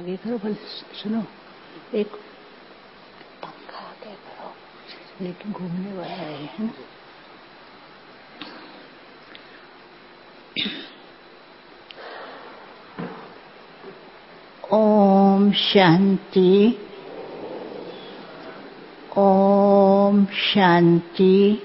आगे करो, पर सुनो, एक पंखा आगे करो, लेकिन घूमने वाला है ना। ओम शांति, ओम शांति।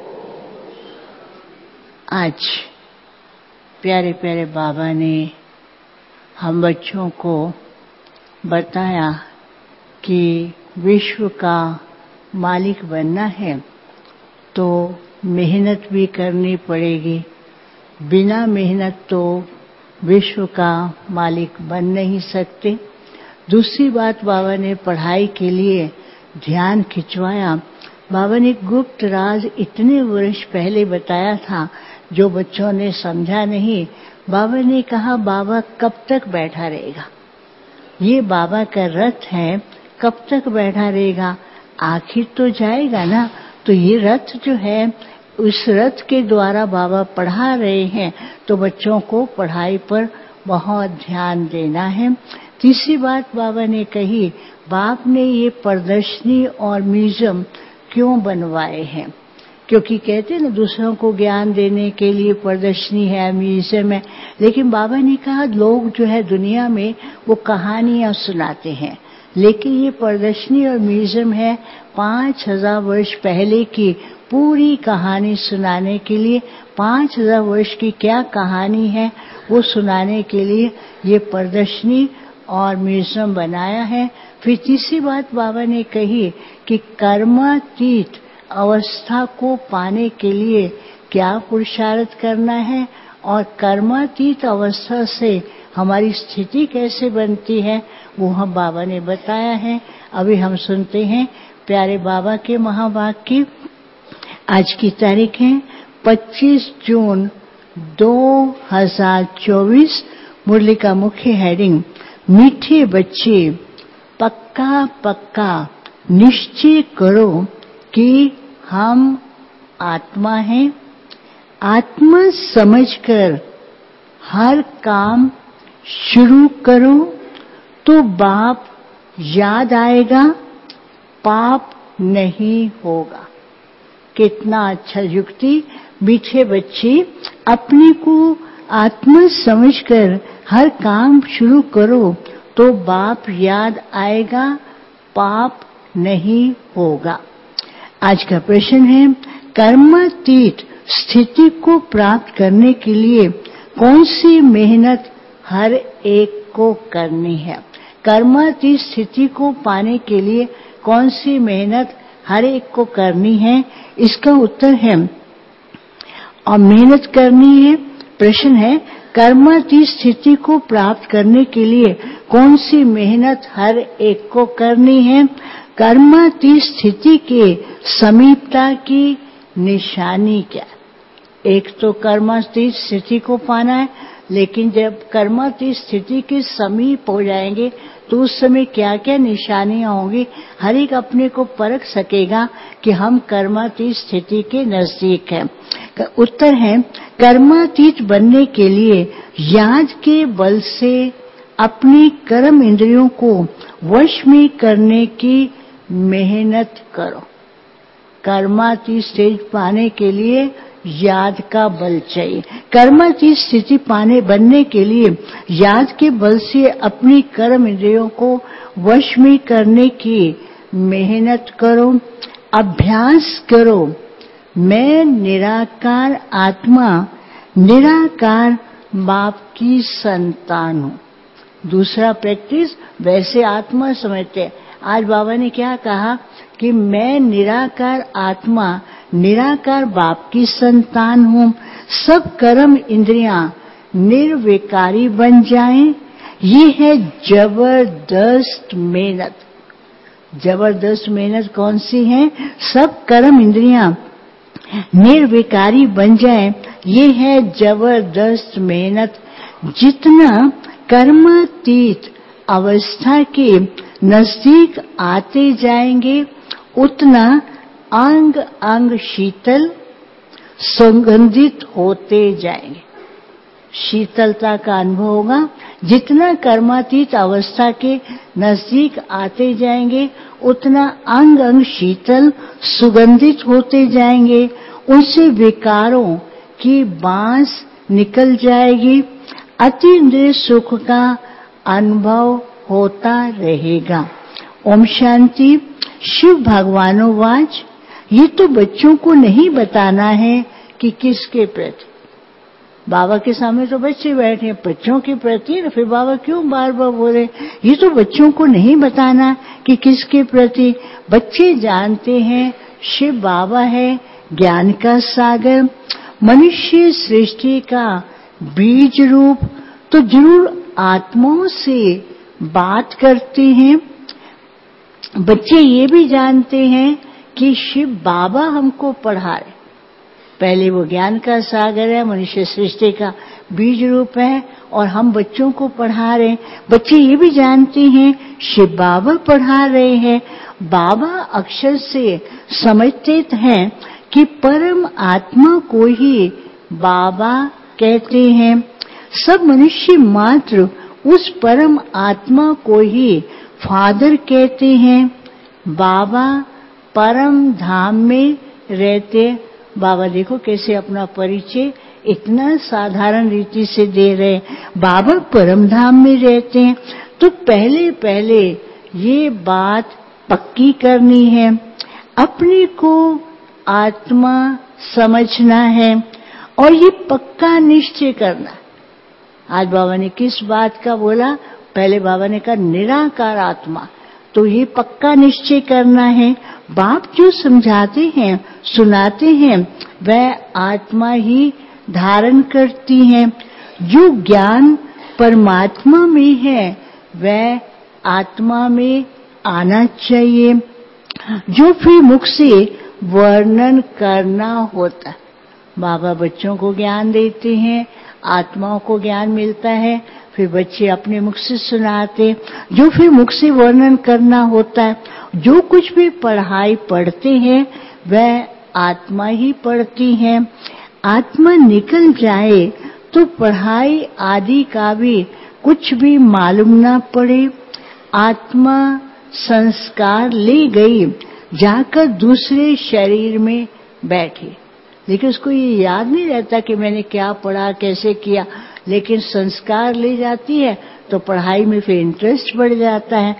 आज प्यारे प्यारे बाबा ने हम बच्चों को बताया कि विश्व का मालिक बनना है तो मेहनत भी करनी पड़ेगी। बिना मेहनत तो विश्व का मालिक बन नहीं सकते। दूसरी बात, बाबा ने पढ़ाई के लिए ध्यान खिंचवाया। बाबा ने गुप्त राज इतने वर्ष पहले बताया था जो बच्चों ने समझा नहीं। बाबा ने कहा, बाबा कब तक बैठा रहेगा? ये बाबा का रथ है, कब तक बैठा रहेगा? आखिर तो जाएगा ना। तो ये रथ जो है, उस रथ के द्वारा बाबा पढ़ा रहे हैं, तो बच्चों को पढ़ाई पर बहुत ध्यान देना है। तीसरी बात बाबा ने कही, बाप ने ये प्रदर्शनी और म्यूजियम क्यों बनवाए हैं? क्योंकि कहते हैं ना, दूसरों को ज्ञान देने के लिए प्रदर्शनी है, म्यूजियम है। लेकिन बाबा ने कहा, लोग जो है दुनिया में वो कहानियां सुनाते हैं, लेकिन ये प्रदर्शनी और म्यूजियम है 5000 वर्ष पहले की पूरी कहानी सुनाने के लिए। 5000 वर्ष की क्या कहानी है वो सुनाने के लिए ये प्रदर्शनी और म्यूजियम बनाया है। फिर तीसरी बात बाबा ने कही कि कर्मातीत अवस्था को पाने के लिए क्या पुरुषार्थ करना है और कर्मातीत अवस्था से हमारी स्थिति कैसे बनती है, वो हम बाबा ने बताया है। अभी हम सुनते हैं प्यारे बाबा के महावाक्य। आज की तारीख है 25 जून 2024। मुरली का मुख्य हेडिंग, मीठे बच्चे पक्का पक्का निश्चय करो कि हम आत्मा हैं। आत्मा समझकर हर काम शुरू करो तो बाप याद आएगा, पाप नहीं होगा। कितना अच्छा युक्ति। मीठे बच्चे अपने को आत्मा समझकर हर काम शुरू करो तो बाप याद आएगा, पाप नहीं होगा। आज का प्रश्न है, कर्मातीत स्थिति को प्राप्त करने के लिए कौन सी मेहनत हर एक को करनी है? कर्मातीत स्थिति को पाने के लिए कौन सी मेहनत हर एक को करनी है? इसका उत्तर है, और मेहनत करनी है। प्रश्न है, कर्मातीत स्थिति को प्राप्त करने के लिए कौन सी मेहनत हर एक को करनी है? कर्मातीत स्थिति के समीपता की निशानी क्या? एक तो कर्मातीत स्थिति को पाना है, लेकिन जब कर्मातीत स्थिति के समीप हो जाएंगे तो उस समय क्या क्या निशानियां होंगी, हर एक अपने को परख सकेगा कि हम कर्मातीत स्थिति के नजदीक हैं। उत्तर है, कर्मातीत बनने के लिए याद के बल से अपनी कर्म इंद्रियों को वश में करने की मेहनत करो। कर्मातीत स्टेज पाने के लिए याद का बल चाहिए। कर्मातीत स्थिति बनने के लिए याद के बल से अपनी कर्म इंद्रियों को वश में करने की मेहनत करो। अभ्यास करो, मैं निराकार आत्मा, निराकार बाप की संतान हूँ। दूसरा प्रैक्टिस, वैसे आत्मा समझते हैं। आज बाबा ने क्या कहा कि मैं निराकार आत्मा, निराकार बाप की संतान हूँ। सब कर्म इंद्रियां निर्विकारी बन जाएं। ये है जबरदस्त मेहनत। जबरदस्त मेहनत कौन सी है? सब कर्म इंद्रियां निर्विकारी बन जाएं, ये है जबरदस्त मेहनत। जितना कर्मातीत अवस्था के नजदीक आते जाएंगे उतना अंग अंग शीतल सुगंधित होते जाएंगे। शीतलता का अनुभव होगा। जितना कर्मातीत अवस्था के नजदीक आते जाएंगे उतना अंग अंग शीतल सुगंधित होते जाएंगे। उनसे विकारों की बांस निकल जाएगी। अतीन्द्रिय सुख का अनुभव होता रहेगा। ओम शांति। शिव भगवानोवाच। ये तो बच्चों को नहीं बताना है कि किसके प्रति। बाबा के सामने तो बच्चे बैठे हैं, बच्चों के प्रति फिर बाबा क्यों बार बार बोले। ये तो बच्चों को नहीं बताना कि किसके प्रति। बच्चे जानते हैं शिव बाबा है ज्ञान का सागर, मनुष्य सृष्टि का बीज रूप। तो जरूर आत्माओं से बात करते हैं। बच्चे ये भी जानते हैं कि शिव बाबा हमको पढ़ा रहे। पहले वो ज्ञान का सागर है, मनुष्य सृष्टि का बीज रूप है और हम बच्चों को पढ़ा रहे हैं। बच्चे ये भी जानते हैं शिव बाबा पढ़ा रहे हैं। बाबा अक्षर से समझते हैं कि परम आत्मा को ही बाबा कहते हैं। सब मनुष्य मात्र उस परम आत्मा को ही फादर कहते हैं। बाबा परम धाम में रहते। बाबा देखो कैसे अपना परिचय इतना साधारण रीति से दे रहे। बाबा परम धाम में रहते हैं। तो पहले पहले ये बात पक्की करनी है। अपने को आत्मा समझना है और ये पक्का निश्चय करना। आज बाबा ने किस बात का बोला? पहले बाबा ने कहा निराकार आत्मा। तो ये पक्का निश्चय करना है। बाप जो समझाते हैं सुनाते हैं वह आत्मा ही धारण करती है। जो ज्ञान परमात्मा में है वह आत्मा में आना चाहिए। जो फिर मुख से वर्णन करना होता। बाबा बच्चों को ज्ञान देते हैं, आत्माओं को ज्ञान मिलता है, फिर बच्चे अपने मुख से सुनाते। जो फिर मुख से वर्णन करना होता है, जो कुछ भी पढ़ाई पढ़ते हैं वह आत्मा ही पढ़ती है। आत्मा निकल जाए तो पढ़ाई आदि का भी कुछ भी मालूम ना पड़े। आत्मा संस्कार ले गई, जाकर दूसरे शरीर में बैठी, लेकिन उसको ये याद नहीं रहता कि मैंने क्या पढ़ा कैसे किया। लेकिन संस्कार ले जाती है तो पढ़ाई में फिर इंटरेस्ट बढ़ जाता है।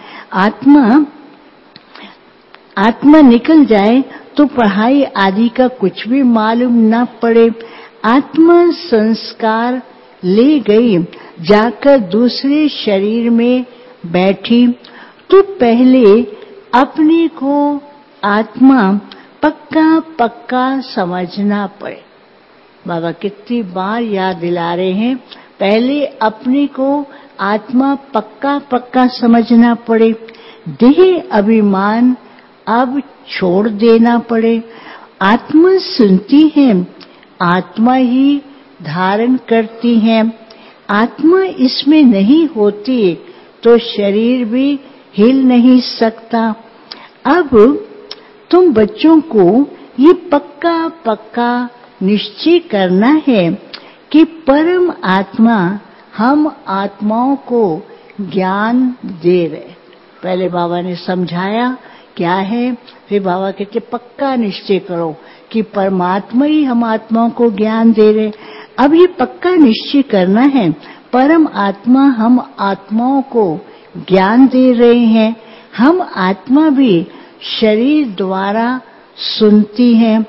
आत्मा निकल जाए तो पढ़ाई आदि का कुछ भी मालूम न पड़े। आत्मा संस्कार ले गई, जाकर दूसरे शरीर में बैठी। तो पहले अपने को आत्मा पक्का पक्का समझना पड़े। बाबा कितनी बार याद दिला रहे हैं, पहले अपने को आत्मा पक्का पक्का समझना पड़े। देह अभिमान अब छोड़ देना पड़े। आत्मा सुनती है, आत्मा ही धारण करती है। आत्मा इसमें नहीं होती तो शरीर भी हिल नहीं सकता। अब तुम बच्चों को ये पक्का पक्का निश्चय करना है कि परम आत्मा हम आत्माओं को ज्ञान दे रहे। पहले बाबा ने समझाया क्या है, फिर बाबा कहते पक्का निश्चय करो कि परमात्मा ही हम आत्माओं को ज्ञान दे रहे। अब ये पक्का निश्चय करना है, परम आत्मा हम आत्माओं को ज्ञान दे रहे हैं। हम आत्मा भी शरीर द्वारा सुनती है,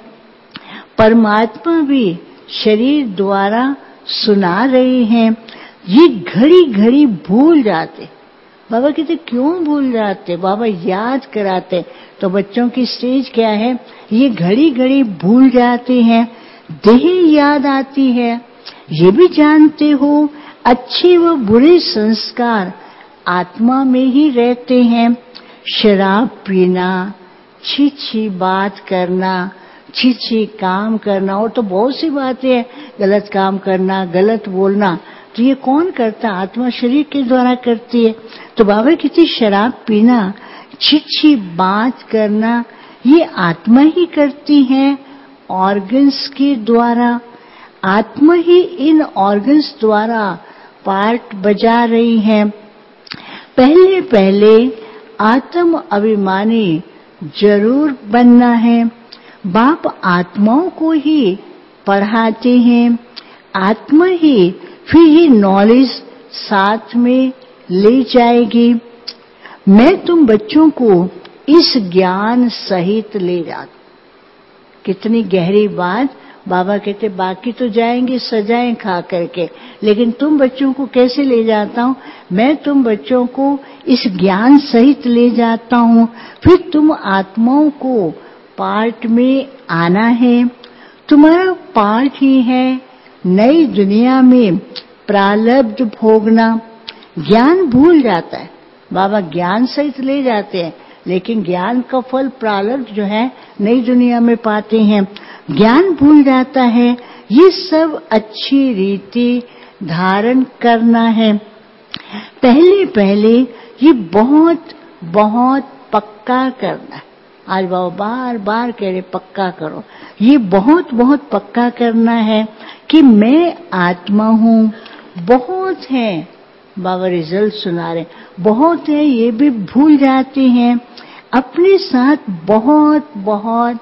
परमात्मा भी शरीर द्वारा सुना रहे हैं। ये घड़ी घड़ी भूल जाते। बाबा कहते क्यों भूल जाते? बाबा याद कराते। तो बच्चों की स्टेज क्या है? ये घड़ी घड़ी भूल जाते हैं। देह याद आती है। ये भी जानते हो अच्छे व बुरे संस्कार आत्मा में ही रहते हैं। शराब पीना, छी बात करना, छी काम करना, और तो बहुत सी बातें हैं, गलत काम करना, गलत बोलना, तो ये कौन करता? आत्मा शरीर के द्वारा करती है। तो बाबा कहती शराब पीना, छी बात करना, ये आत्मा ही करती है ऑर्गन्स के द्वारा। आत्मा ही इन ऑर्गन्स द्वारा पार्ट बजा रही है। पहले पहले आत्म अभिमानी जरूर बनना है। बाप आत्माओं को ही पढ़ाते हैं। आत्मा ही फिर ये नॉलेज साथ में ले जाएगी। मैं तुम बच्चों को इस ज्ञान सहित ले जाता। कितनी गहरी बात। बाबा कहते बाकी तो जाएंगे सजाएं खा करके, लेकिन तुम बच्चों को कैसे ले जाता हूँ? मैं तुम बच्चों को इस ज्ञान सहित ले जाता हूँ। फिर तुम आत्माओं को पार्ट में आना है। तुम्हारा पार्ट ही है नई दुनिया में प्रारब्ध भोगना। ज्ञान भूल जाता है। बाबा ज्ञान सहित ले जाते हैं, लेकिन ज्ञान का फल प्रारब्ध जो है नई दुनिया में पाते हैं। ज्ञान भूल जाता है। ये सब अच्छी रीति धारण करना है। पहले पहले ये बहुत बहुत पक्का करना है। आज बाबा बार बार कह रहे पक्का करो। ये बहुत बहुत पक्का करना है कि मैं आत्मा हूँ। बहुत है बाबा रिजल्ट सुना रहे, बहुत है ये भी भूल जाते हैं। अपने साथ बहुत बहुत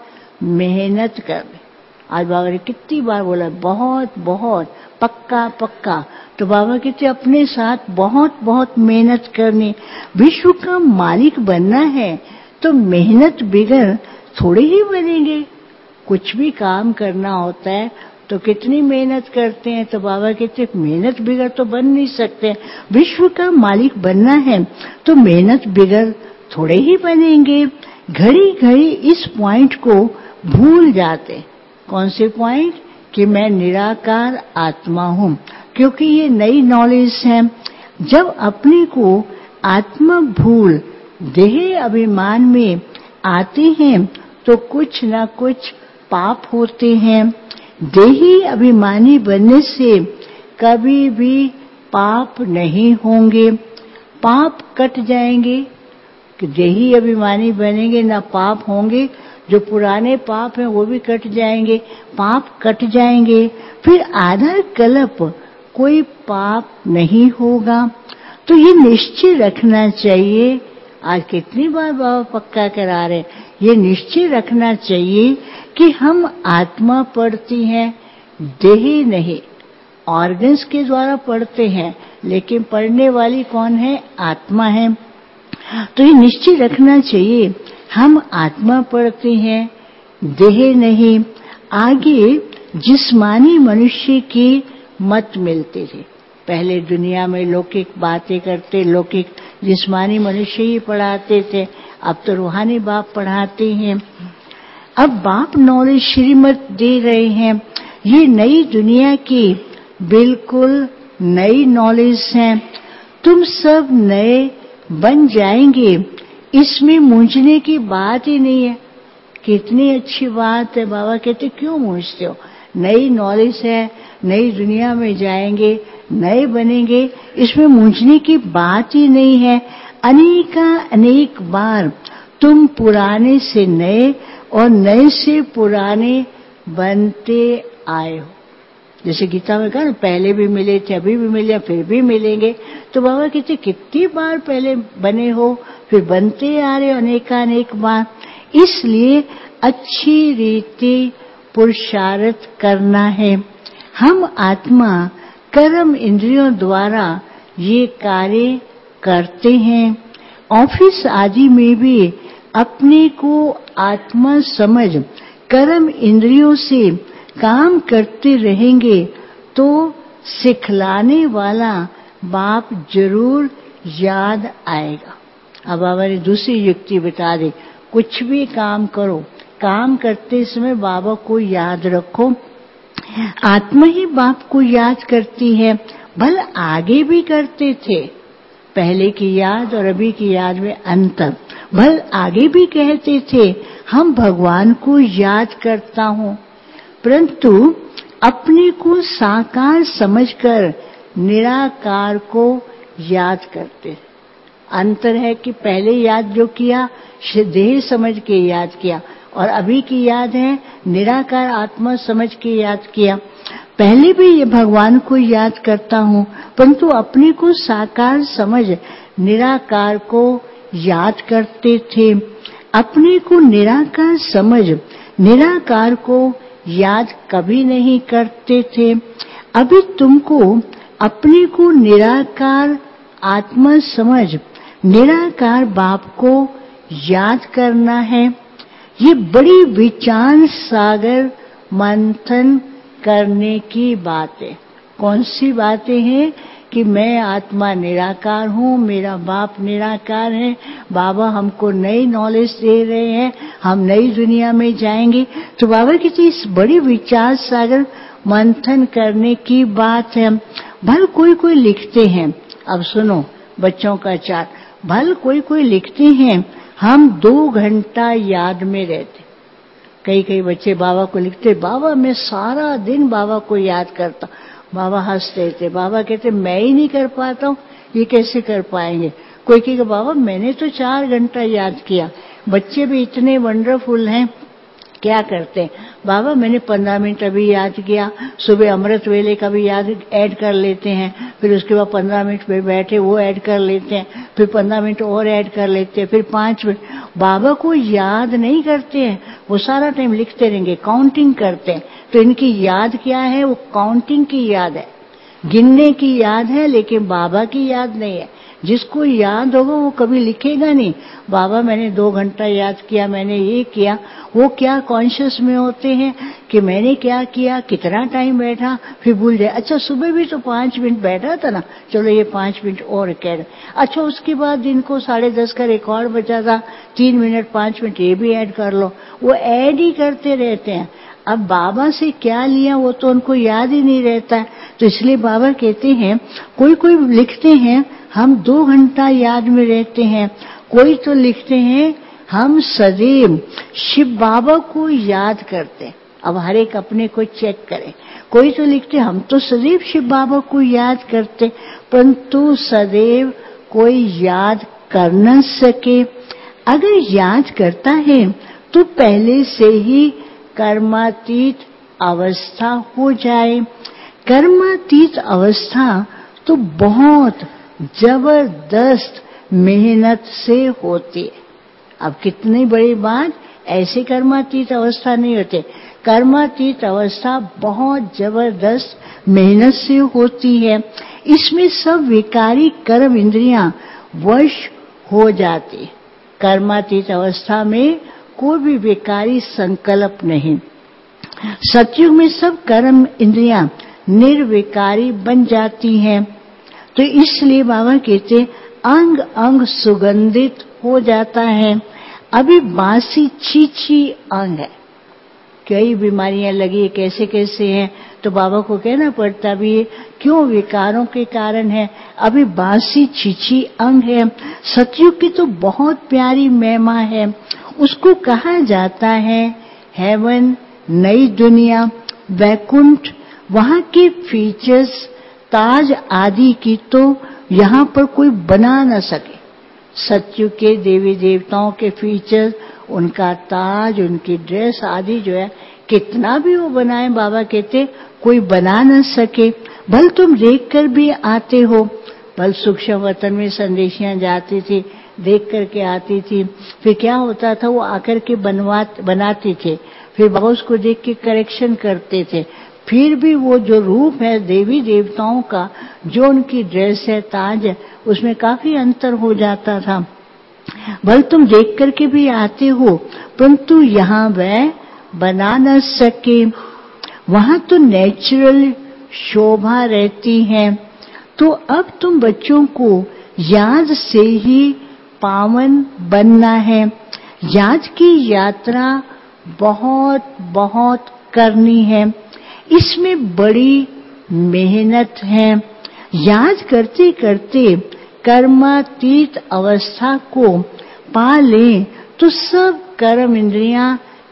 मेहनत करनी। आज बाबा ने कितनी बार बोला बहुत बहुत पक्का पक्का। तो बाबा कहते अपने साथ बहुत बहुत मेहनत करनी। विश्व का मालिक बनना है तो मेहनत बिगर थोड़े ही बनेंगे। कुछ भी काम करना होता है तो कितनी मेहनत करते हैं। तो बाबा कहते मेहनत बिगर तो बन नहीं सकते। विश्व का मालिक बनना है तो मेहनत बिगर थोड़े ही बनेंगे। घड़ी घड़ी इस पॉइंट को भूल जाते। कौन से पॉइंट? कि मैं निराकार आत्मा हूँ, क्योंकि ये नई नॉलेज है। जब अपने को आत्मा भूल देह अभिमान में आते हैं तो कुछ न कुछ पाप होते हैं। देही अभिमानी बनने से कभी भी पाप नहीं होंगे। पाप कट जाएंगे। कि देही अभिमानी बनेंगे ना पाप होंगे। जो पुराने पाप हैं वो भी कट जाएंगे। पाप कट जाएंगे। फिर आधा कल्प कोई पाप नहीं होगा। तो ये निश्चय रखना चाहिए। आज कितनी बार बाबा पक्का करा रहे। ये निश्चय रखना चाहिए कि हम आत्मा पढ़ती हैं, देह नहीं। ऑर्गन्स के द्वारा पढ़ते हैं, लेकिन पढ़ने वाली कौन है? आत्मा है। तो ये निश्चय रखना चाहिए हम आत्मा पढ़ते हैं, देह नहीं। आगे जिस्मानी मनुष्य की मत मिलते थे। पहले दुनिया में लौकिक बातें करते, लौकिक जिस्मानी मनुष्य ही पढ़ाते थे। अब तो रूहानी बाप पढ़ाते हैं। अब बाप नॉलेज श्रीमत दे रहे हैं। ये नई दुनिया की बिल्कुल नई नॉलेज है। तुम सब नए बन जाएंगे, इसमें मूंझने की बात ही नहीं है। कितनी अच्छी बात है। बाबा कहते क्यों मूंझते हो? नई नॉलेज है, नई दुनिया में जाएंगे, नए बनेंगे, इसमें मूंझने की बात ही नहीं है। अनेक बार तुम पुराने से नए और नए से पुराने बनते आए हो। जैसे गीता में कहा ना, पहले भी मिले थे, अभी भी मिले, फिर भी मिलेंगे। तो बाबा कहते कितनी बार पहले बने हो, फिर बनते आ रहे हो अनेक बार। इसलिए अच्छी रीति पुरुषार्थ करना है। हम आत्मा कर्म इंद्रियों द्वारा ये कार्य करते हैं। ऑफिस आदि में भी अपने को आत्मा समझ कर्म इंद्रियों से काम करते रहेंगे तो सिखलाने वाला बाप जरूर याद आएगा। अब बाबा ने दूसरी युक्ति बता दी। कुछ भी काम करो, काम करते समय बाबा को याद रखो। आत्मा ही बाप को याद करती है। भले आगे भी करते थे, पहले की याद और अभी की याद में अंतर। भले आगे भी कहते थे हम भगवान को याद करता हूँ, परंतु अपने को साकार समझकर निराकार को याद करते। अंतर है कि पहले याद जो किया देह समझ के याद किया, और अभी की याद है निराकार आत्मा समझ के याद किया। पहले भी ये भगवान को याद करता हूँ, परंतु अपने को साकार समझ निराकार को याद करते थे। अपने को निराकार समझ निराकार को याद कभी नहीं करते थे। अभी तुमको अपने को निराकार आत्मा समझ निराकार बाप को याद करना है। ये बड़ी विचार सागर मंथन करने की बात है। कौन सी बातें हैं कि मैं आत्मा निराकार हूँ, मेरा बाप निराकार है, बाबा हमको नई नॉलेज दे रहे हैं, हम नई दुनिया में जाएंगे। तो बाबा कहते इस बड़ी विचार सागर मंथन करने की बात है। भल कोई कोई लिखते हैं, अब सुनो बच्चों का चार्ट, भल कोई कोई लिखते हैं हम 2 घंटा याद में रहते। कई बच्चे बाबा को लिखते, बाबा मैं सारा दिन बाबा को याद करता। बाबा हंसते थे, बाबा कहते मैं ही नहीं कर पाता हूँ, ये कैसे कर पाएंगे। कोई कहेगा बाबा मैंने तो 4 घंटा याद किया। बच्चे भी इतने वंडरफुल हैं, क्या करते हैं, बाबा मैंने 15 मिनट अभी याद किया, सुबह अमृत वेले का भी याद ऐड कर लेते हैं, फिर उसके बाद 15 मिनट पे बैठे वो ऐड कर लेते हैं, फिर 15 मिनट और ऐड कर लेते हैं, फिर 5 मिनट। बाबा को याद नहीं करते हैं, वो सारा टाइम लिखते रहेंगे, काउंटिंग करते हैं। तो इनकी याद क्या है, वो काउंटिंग की याद है, गिनने की याद है, लेकिन बाबा की याद नहीं है। जिसको याद होगा वो कभी लिखेगा नहीं, बाबा मैंने 2 घंटा याद किया, मैंने ये किया। वो क्या कॉन्शियस में होते हैं कि मैंने क्या किया, कितना टाइम बैठा, फिर भूल जाए। अच्छा सुबह भी तो 5 मिनट बैठा था ना, चलो ये 5 मिनट और कह। अच्छा उसके बाद दिन को 10:30 का रिकॉर्ड बचा था, 3 मिनट 5 मिनट ये भी ऐड कर लो। वो ऐड ही करते रहते हैं। अब बाबा से क्या लिया वो तो उनको याद ही नहीं रहता है। तो इसलिए बाबा कहते हैं, कोई कोई लिखते हैं हम 2 घंटा याद में रहते हैं, कोई तो लिखते हैं हम सदैव शिव बाबा को याद करते। अब हर एक अपने को चेक करें। कोई तो लिखते हम तो सदैव शिव बाबा को याद करते, परंतु सदैव कोई याद कर न सके। अगर याद करता है तो पहले से ही कर्मातीत अवस्था हो जाए। कर्मातीत अवस्था तो बहुत जबरदस्त मेहनत से होती है। अब कितनी बड़ी बात, ऐसे कर्मातीत अवस्था नहीं होते। कर्मातीत अवस्था बहुत जबरदस्त मेहनत से होती है। इसमें सब विकारी कर्म इंद्रियां वश हो जाती। कर्मातीत अवस्था में कोई भी विकारी संकल्प नहीं। सतयुग में सब कर्म इंद्रियां निर्विकारी बन जाती हैं। तो इसलिए बाबा कहते अंग अंग सुगंधित हो जाता है। अभी बासी छीछी अंग है, कई बीमारियां लगी, कैसे कैसे हैं, तो बाबा को कहना पड़ता भी है क्यों, विकारों के कारण है। अभी बासी छीछी अंग है। सतयुग की तो बहुत प्यारी महिमा है, उसको कहा जाता है हेवन, नई दुनिया, वैकुंठ। वहां के फीचर्स ताज आदि की तो यहाँ पर कोई बना न सके। सतयुग के देवी देवताओं के फीचर्स, उनका ताज, उनकी ड्रेस आदि जो है, कितना भी वो बनाए, बाबा कहते कोई बना न सके। भल तुम देख कर भी आते हो, भल सूक्ष्म वतन में संदेशियां जाती थी, देख करके आती थी, फिर क्या होता था वो आकर के बनाती थे, फिर बाबा उसको देख के करेक्शन करते थे। फिर भी वो जो रूप है देवी देवताओं का, जो उनकी ड्रेस है, ताज है, उसमें काफी अंतर हो जाता था। भल तुम देख करके भी आते हो, परंतु यहाँ वह बना न सके। वहां तो नेचुरल शोभा रहती है। तो अब तुम बच्चों को याद से ही पावन बनना है। याद की यात्रा बहुत बहुत करनी है, इसमें बड़ी मेहनत है। याद करते करते कर्मातीत अवस्था को पा लें तो सब कर्म इंद्रियां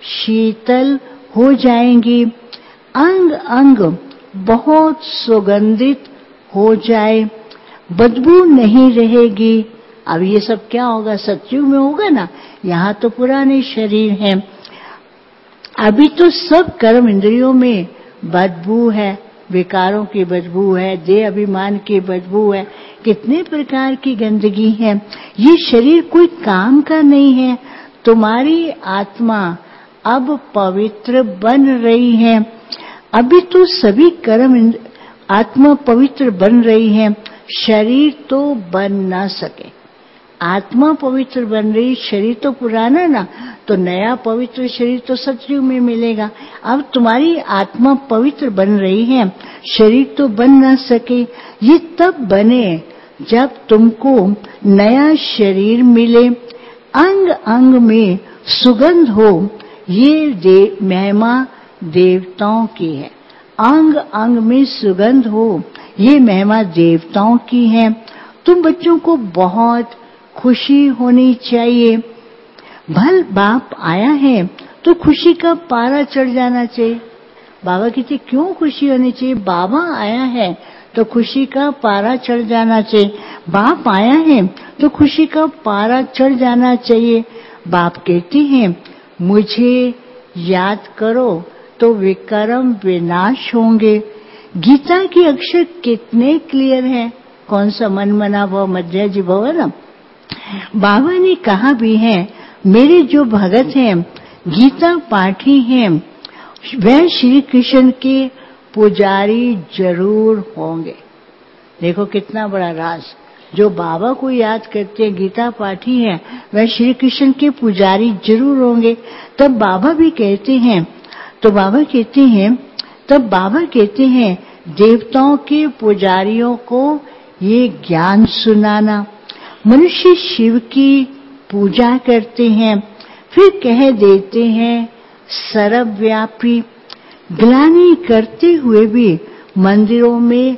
शीतल हो जाएंगी, अंग अंग बहुत सुगंधित हो जाए, बदबू नहीं रहेगी। अब ये सब क्या होगा, सतयुग में होगा ना, यहाँ तो पुराने शरीर हैं। अभी तो सब कर्म इंद्रियों में बदबू है, विकारों की बदबू है, देह अभिमान की बदबू है, कितने प्रकार की गंदगी है। ये शरीर कोई काम का नहीं है। तुम्हारी आत्मा अब पवित्र बन रही है। अभी तो सभी कर्म आत्मा पवित्र बन रही है, शरीर तो बन ना सके। आत्मा पवित्र बन रही, शरीर तो पुराना ना, तो नया पवित्र शरीर तो सतयुग में मिलेगा। अब तुम्हारी आत्मा पवित्र बन रही है, शरीर तो बन ना सके। ये तब बने जब तुमको नया शरीर मिले, अंग अंग में सुगंध हो। ये महिमा देवताओं की है। अंग अंग में सुगंध हो, ये महिमा देवताओं की है। तुम बच्चों को बहुत खुशी होनी चाहिए। भल बाप आया है तो खुशी का पारा चढ़ जाना चाहिए। बाबा कहते क्यों खुशी होनी चाहिए? बाबा आया है तो खुशी का पारा चढ़ जाना चाहिए। बाप आया है तो खुशी का पारा चढ़ जाना चाहिए। बाप कहते हैं मुझे याद करो तो विकर्म विनाश होंगे। गीता के अक्षर कितने क्लियर हैं। कौन सा मन मना भव मध्याजी भव है ना। बाबा ने कहा भी है मेरे जो भगत हैं, गीता पाठी हैं, वह श्री कृष्ण के पुजारी जरूर होंगे। देखो कितना बड़ा राज। जो बाबा को याद करते हैं, गीता पाठी हैं, वह श्री कृष्ण के पुजारी जरूर होंगे। तब बाबा भी कहते हैं, तब बाबा कहते हैं देवताओं के पुजारियों को ये ज्ञान सुनाना। मनुष्य शिव की पूजा करते हैं, फिर कह देते हैं सर्वव्यापी। ग्लानि करते हुए भी मंदिरों में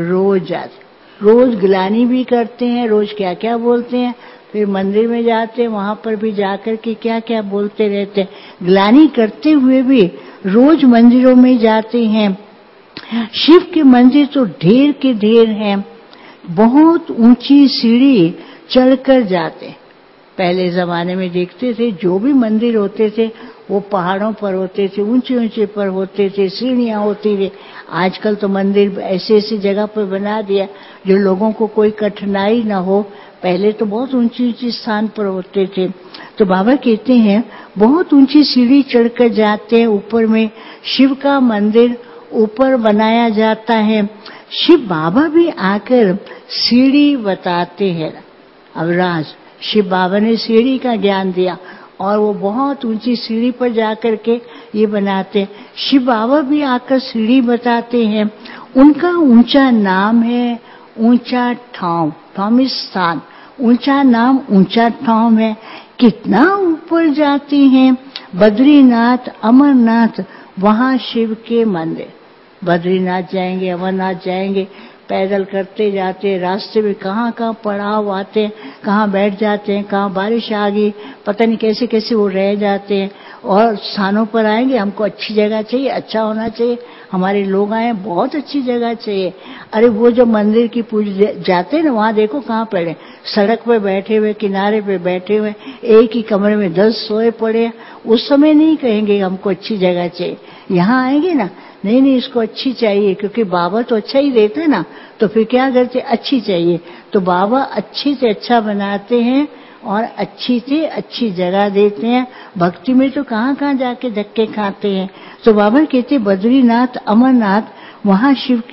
रोज ग्लानि भी करते हैं, रोज क्या क्या बोलते हैं, फिर मंदिर में जाते हैं, वहां पर भी जाकर के क्या क्या बोलते रहते हैं। ग्लानि करते हुए भी रोज मंदिरों में जाते हैं। शिव के मंदिर तो ढेर के ढेर हैं, बहुत ऊंची सीढ़ी चढ़कर जाते। पहले जमाने में देखते थे जो भी मंदिर होते थे वो पहाड़ों पर होते थे, ऊंचे ऊंचे पर होते थे, सीढ़ियां होती थी। आजकल तो मंदिर ऐसी ऐसी जगह पर बना दिया जो लोगों को कोई कठिनाई ना हो। पहले तो बहुत ऊंची ऊंची स्थान पर होते थे। तो बाबा कहते हैं बहुत ऊंची सीढ़ी चढ़कर जाते हैं। ऊपर में शिव का मंदिर ऊपर बनाया जाता है। शिव बाबा भी आकर सीढ़ी बताते हैं। अब राज शिव बाबा ने सीढ़ी का ज्ञान दिया और वो बहुत ऊंची सीढ़ी पर जाकर के ये बनाते हैं। शिव बाबा भी आकर सीढ़ी बताते हैं। उनका ऊंचा नाम है ऊंचा ठाव, स्थान, ऊंचा नाम ऊंचा ठाव है। कितना ऊपर जाते हैं, बद्रीनाथ अमरनाथ, वहां शिव के मंदिर। बद्रीनाथ जाएंगे, अमरनाथ जाएंगे, पैदल करते जाते, रास्ते में कहाँ कहाँ पड़ाव आते हैं, कहाँ बैठ जाते हैं, कहाँ बारिश आ गई, पता नहीं कैसे कैसे वो रह जाते हैं। और स्थानों पर आएंगे, हमको अच्छी जगह चाहिए, अच्छा होना चाहिए, हमारे लोग आए, बहुत अच्छी जगह चाहिए। अरे वो जो मंदिर की पूजा जाते हैं ना, वहाँ देखो कहाँ पड़े, सड़क पे बैठे हुए, किनारे पे बैठे हुए, एक ही कमरे में 10 सोए पड़े। उस समय नहीं कहेंगे हमको अच्छी जगह चाहिए। यहाँ आएंगे ना, नहीं इसको अच्छी चाहिए, क्योंकि बाबा तो अच्छा ही देते हैं ना, तो फिर क्या करते, अच्छी चाहिए। तो बाबा अच्छी से अच्छा बनाते हैं और अच्छी से अच्छी जगह देते हैं। भक्ति में तो कहाँ कहाँ जाके धक्के खाते हैं। तो बाबा कहते बद्रीनाथ अमरनाथ, वहाँ शिव,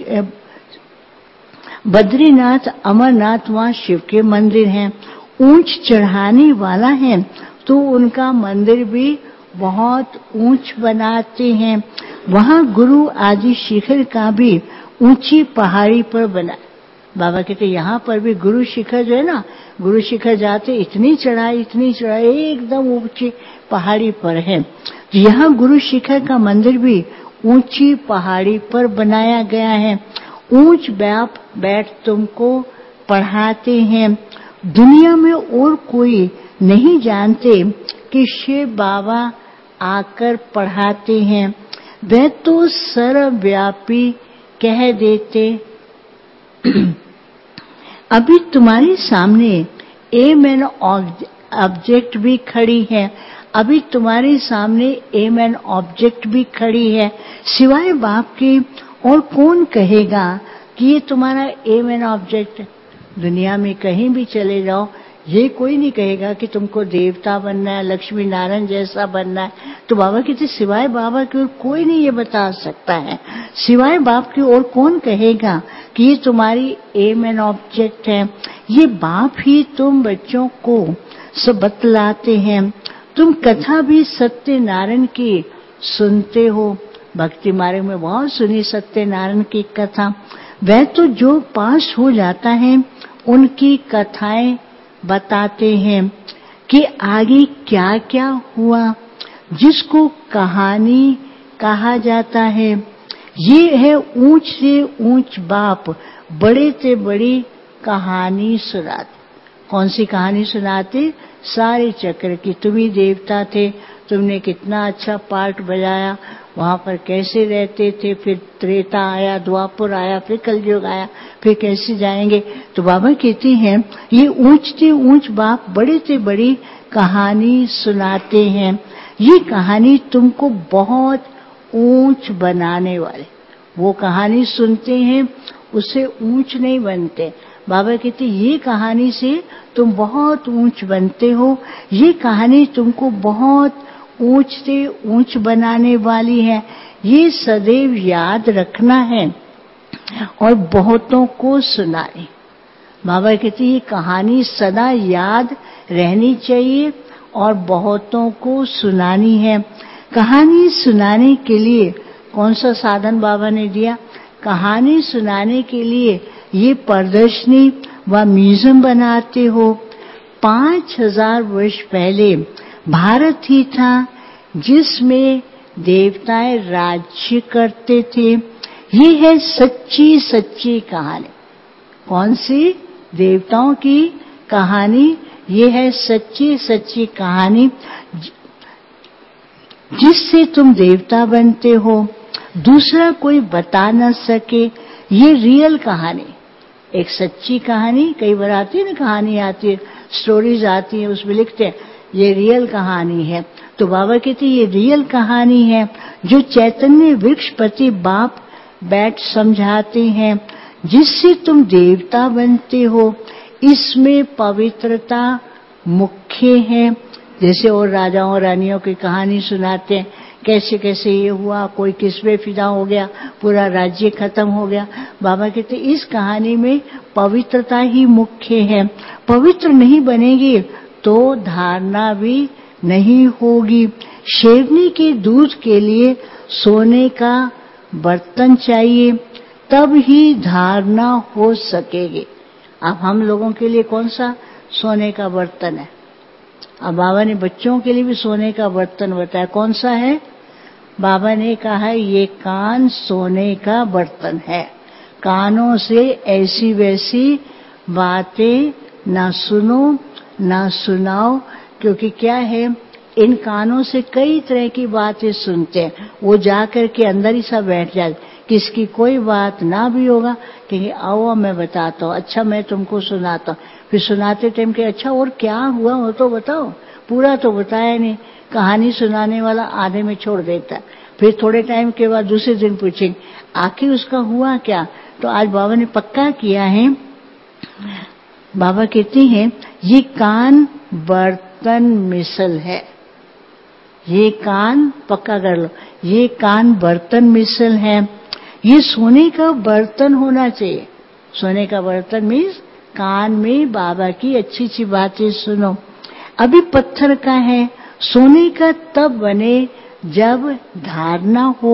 बद्रीनाथ अमरनाथ वहाँ शिव के मंदिर हैं। ऊंच चढ़ाने वाला है तो उनका मंदिर भी बहुत ऊंच बनाते हैं। वहाँ गुरु आदि शिखर का भी ऊंची पहाड़ी पर बना। बाबा कहते यहाँ पर भी गुरु शिखर जो है ना, गुरु शिखर जाते इतनी चढ़ाई एकदम ऊंची पहाड़ी पर है। तो यहाँ गुरु शिखर का मंदिर भी ऊंची पहाड़ी पर बनाया गया है। ऊंच बाप बैठ तुमको पढ़ाते हैं। दुनिया में और कोई नहीं जानते कि शिव बाबा आकर पढ़ाते हैं। वह तो सर्वव्यापी कह देते। अभी तुम्हारे सामने एम एंड ऑब्जेक्ट भी खड़ी है। अभी तुम्हारे सामने एम एंड ऑब्जेक्ट भी खड़ी है। सिवाय बाप के और कौन कहेगा कि ये तुम्हारा एम एंड ऑब्जेक्ट है? दुनिया में कहीं भी चले जाओ, ये कोई नहीं कहेगा कि तुमको देवता बनना है, लक्ष्मी नारायण जैसा बनना है। तो बाबा कहते सिवाय बाबा की और कोई नहीं ये बता सकता है। सिवाय बाप की और कौन कहेगा कि ये तुम्हारी एम एंड ऑब्जेक्ट है? ये बाप ही तुम बच्चों को सब बतलाते हैं। तुम कथा भी सत्यनारायण की सुनते हो, भक्ति मार्ग में बहुत सुनी सत्यनारायण की कथा। वह तो जो पास हो जाता है उनकी कथाएं बताते हैं कि आगे क्या क्या हुआ, जिसको कहानी कहा जाता है। ये है ऊंच से ऊंच बाप बड़े से बड़ी कहानी सुनाते। कौन सी कहानी सुनाते? सारे चक्र की। तुम ही देवता थे, तुमने कितना अच्छा पार्ट बजाया, वहां पर कैसे रहते थे, फिर त्रेता आया, द्वापर आया, फिर कलयुग आया, फिर कैसे जाएंगे। तो बाबा कहते हैं ये ऊंच से ऊंच बाप बड़े से बड़ी कहानी सुनाते हैं। ये कहानी तुमको बहुत ऊंच बनाने वाले। वो कहानी सुनते हैं, उससे ऊंच नहीं बनते। बाबा कहते ये कहानी से तुम बहुत ऊंच बनते हो। ये कहानी तुमको बहुत ऊंच से ऊंच बनाने वाली है। ये सदैव याद रखना है और बहुतों को सुनानी। बाबा कहते ये कहानी सदा याद रहनी चाहिए और बहुतों को सुनानी है। कहानी सुनाने के लिए कौन सा साधन बाबा ने दिया? कहानी सुनाने के लिए ये प्रदर्शनी व म्यूजियम बनाते हो। 5000 वर्ष पहले भारत ही था जिसमें देवताएं राज्य करते थे। ये है सच्ची सच्ची कहानी। कौन सी? देवताओं की कहानी। ये है सच्ची सच्ची कहानी जिससे तुम देवता बनते हो, दूसरा कोई बता न सके। ये रियल कहानी, एक सच्ची कहानी। कई बार आती है ना, कहानी आती है, स्टोरीज आती है, उसमें लिखते हैं ये रियल कहानी है। तो बाबा कहते ये रियल कहानी है जो चैतन्य वृक्षपति बाप बैठ समझाते हैं, जिससे तुम देवता बनते हो। इसमें पवित्रता मुख्य है। जैसे और राजाओं रानियों की कहानी सुनाते हैं, कैसे कैसे ये हुआ, कोई किसमें फिदा हो गया, पूरा राज्य खत्म हो गया। बाबा कहते इस कहानी में पवित्रता ही मुख्य है। पवित्र नहीं बनेगी तो धारणा भी नहीं होगी। शेरनी के दूध के लिए सोने का बर्तन चाहिए, तब ही धारणा हो सकेगी। अब हम लोगों के लिए कौन सा सोने का बर्तन है? अब बाबा ने बच्चों के लिए भी सोने का बर्तन बताया। कौन सा है? बाबा ने कहा है ये कान सोने का बर्तन है। कानों से ऐसी वैसी बातें ना सुनो ना सुनाओ, क्योंकि क्या है इन कानों से कई तरह की बातें सुनते हैं, वो जाकर के अंदर ही सब बैठ जाते। किसकी कोई बात ना भी होगा कि आओ मैं बताता हूँ, अच्छा मैं तुमको सुनाता हूँ। फिर सुनाते टाइम के अच्छा और क्या हुआ वो तो बताओ, पूरा तो बताया नहीं। कहानी सुनाने वाला आधे में छोड़ देता है। फिर थोड़े टाइम के बाद दूसरे दिन पूछेंगे आखिर उसका हुआ क्या। तो आज बाबा ने पक्का किया है। बाबा कहते हैं ये कान बर्तन मिसल है। ये कान पक्का कर लो, ये कान बर्तन मिसल है। ये सोने का बर्तन होना चाहिए। सोने का बर्तन मीन्स कान में बाबा की अच्छी अच्छी बातें सुनो। अभी पत्थर का है, सोने का तब बने जब धारणा हो।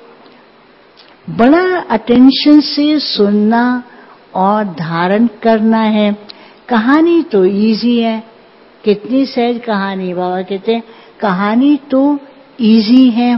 बड़ा अटेंशन से सुनना और धारण करना है। कहानी तो इजी है, कितनी सहज कहानी। बाबा कहते हैं कहानी तो इजी है।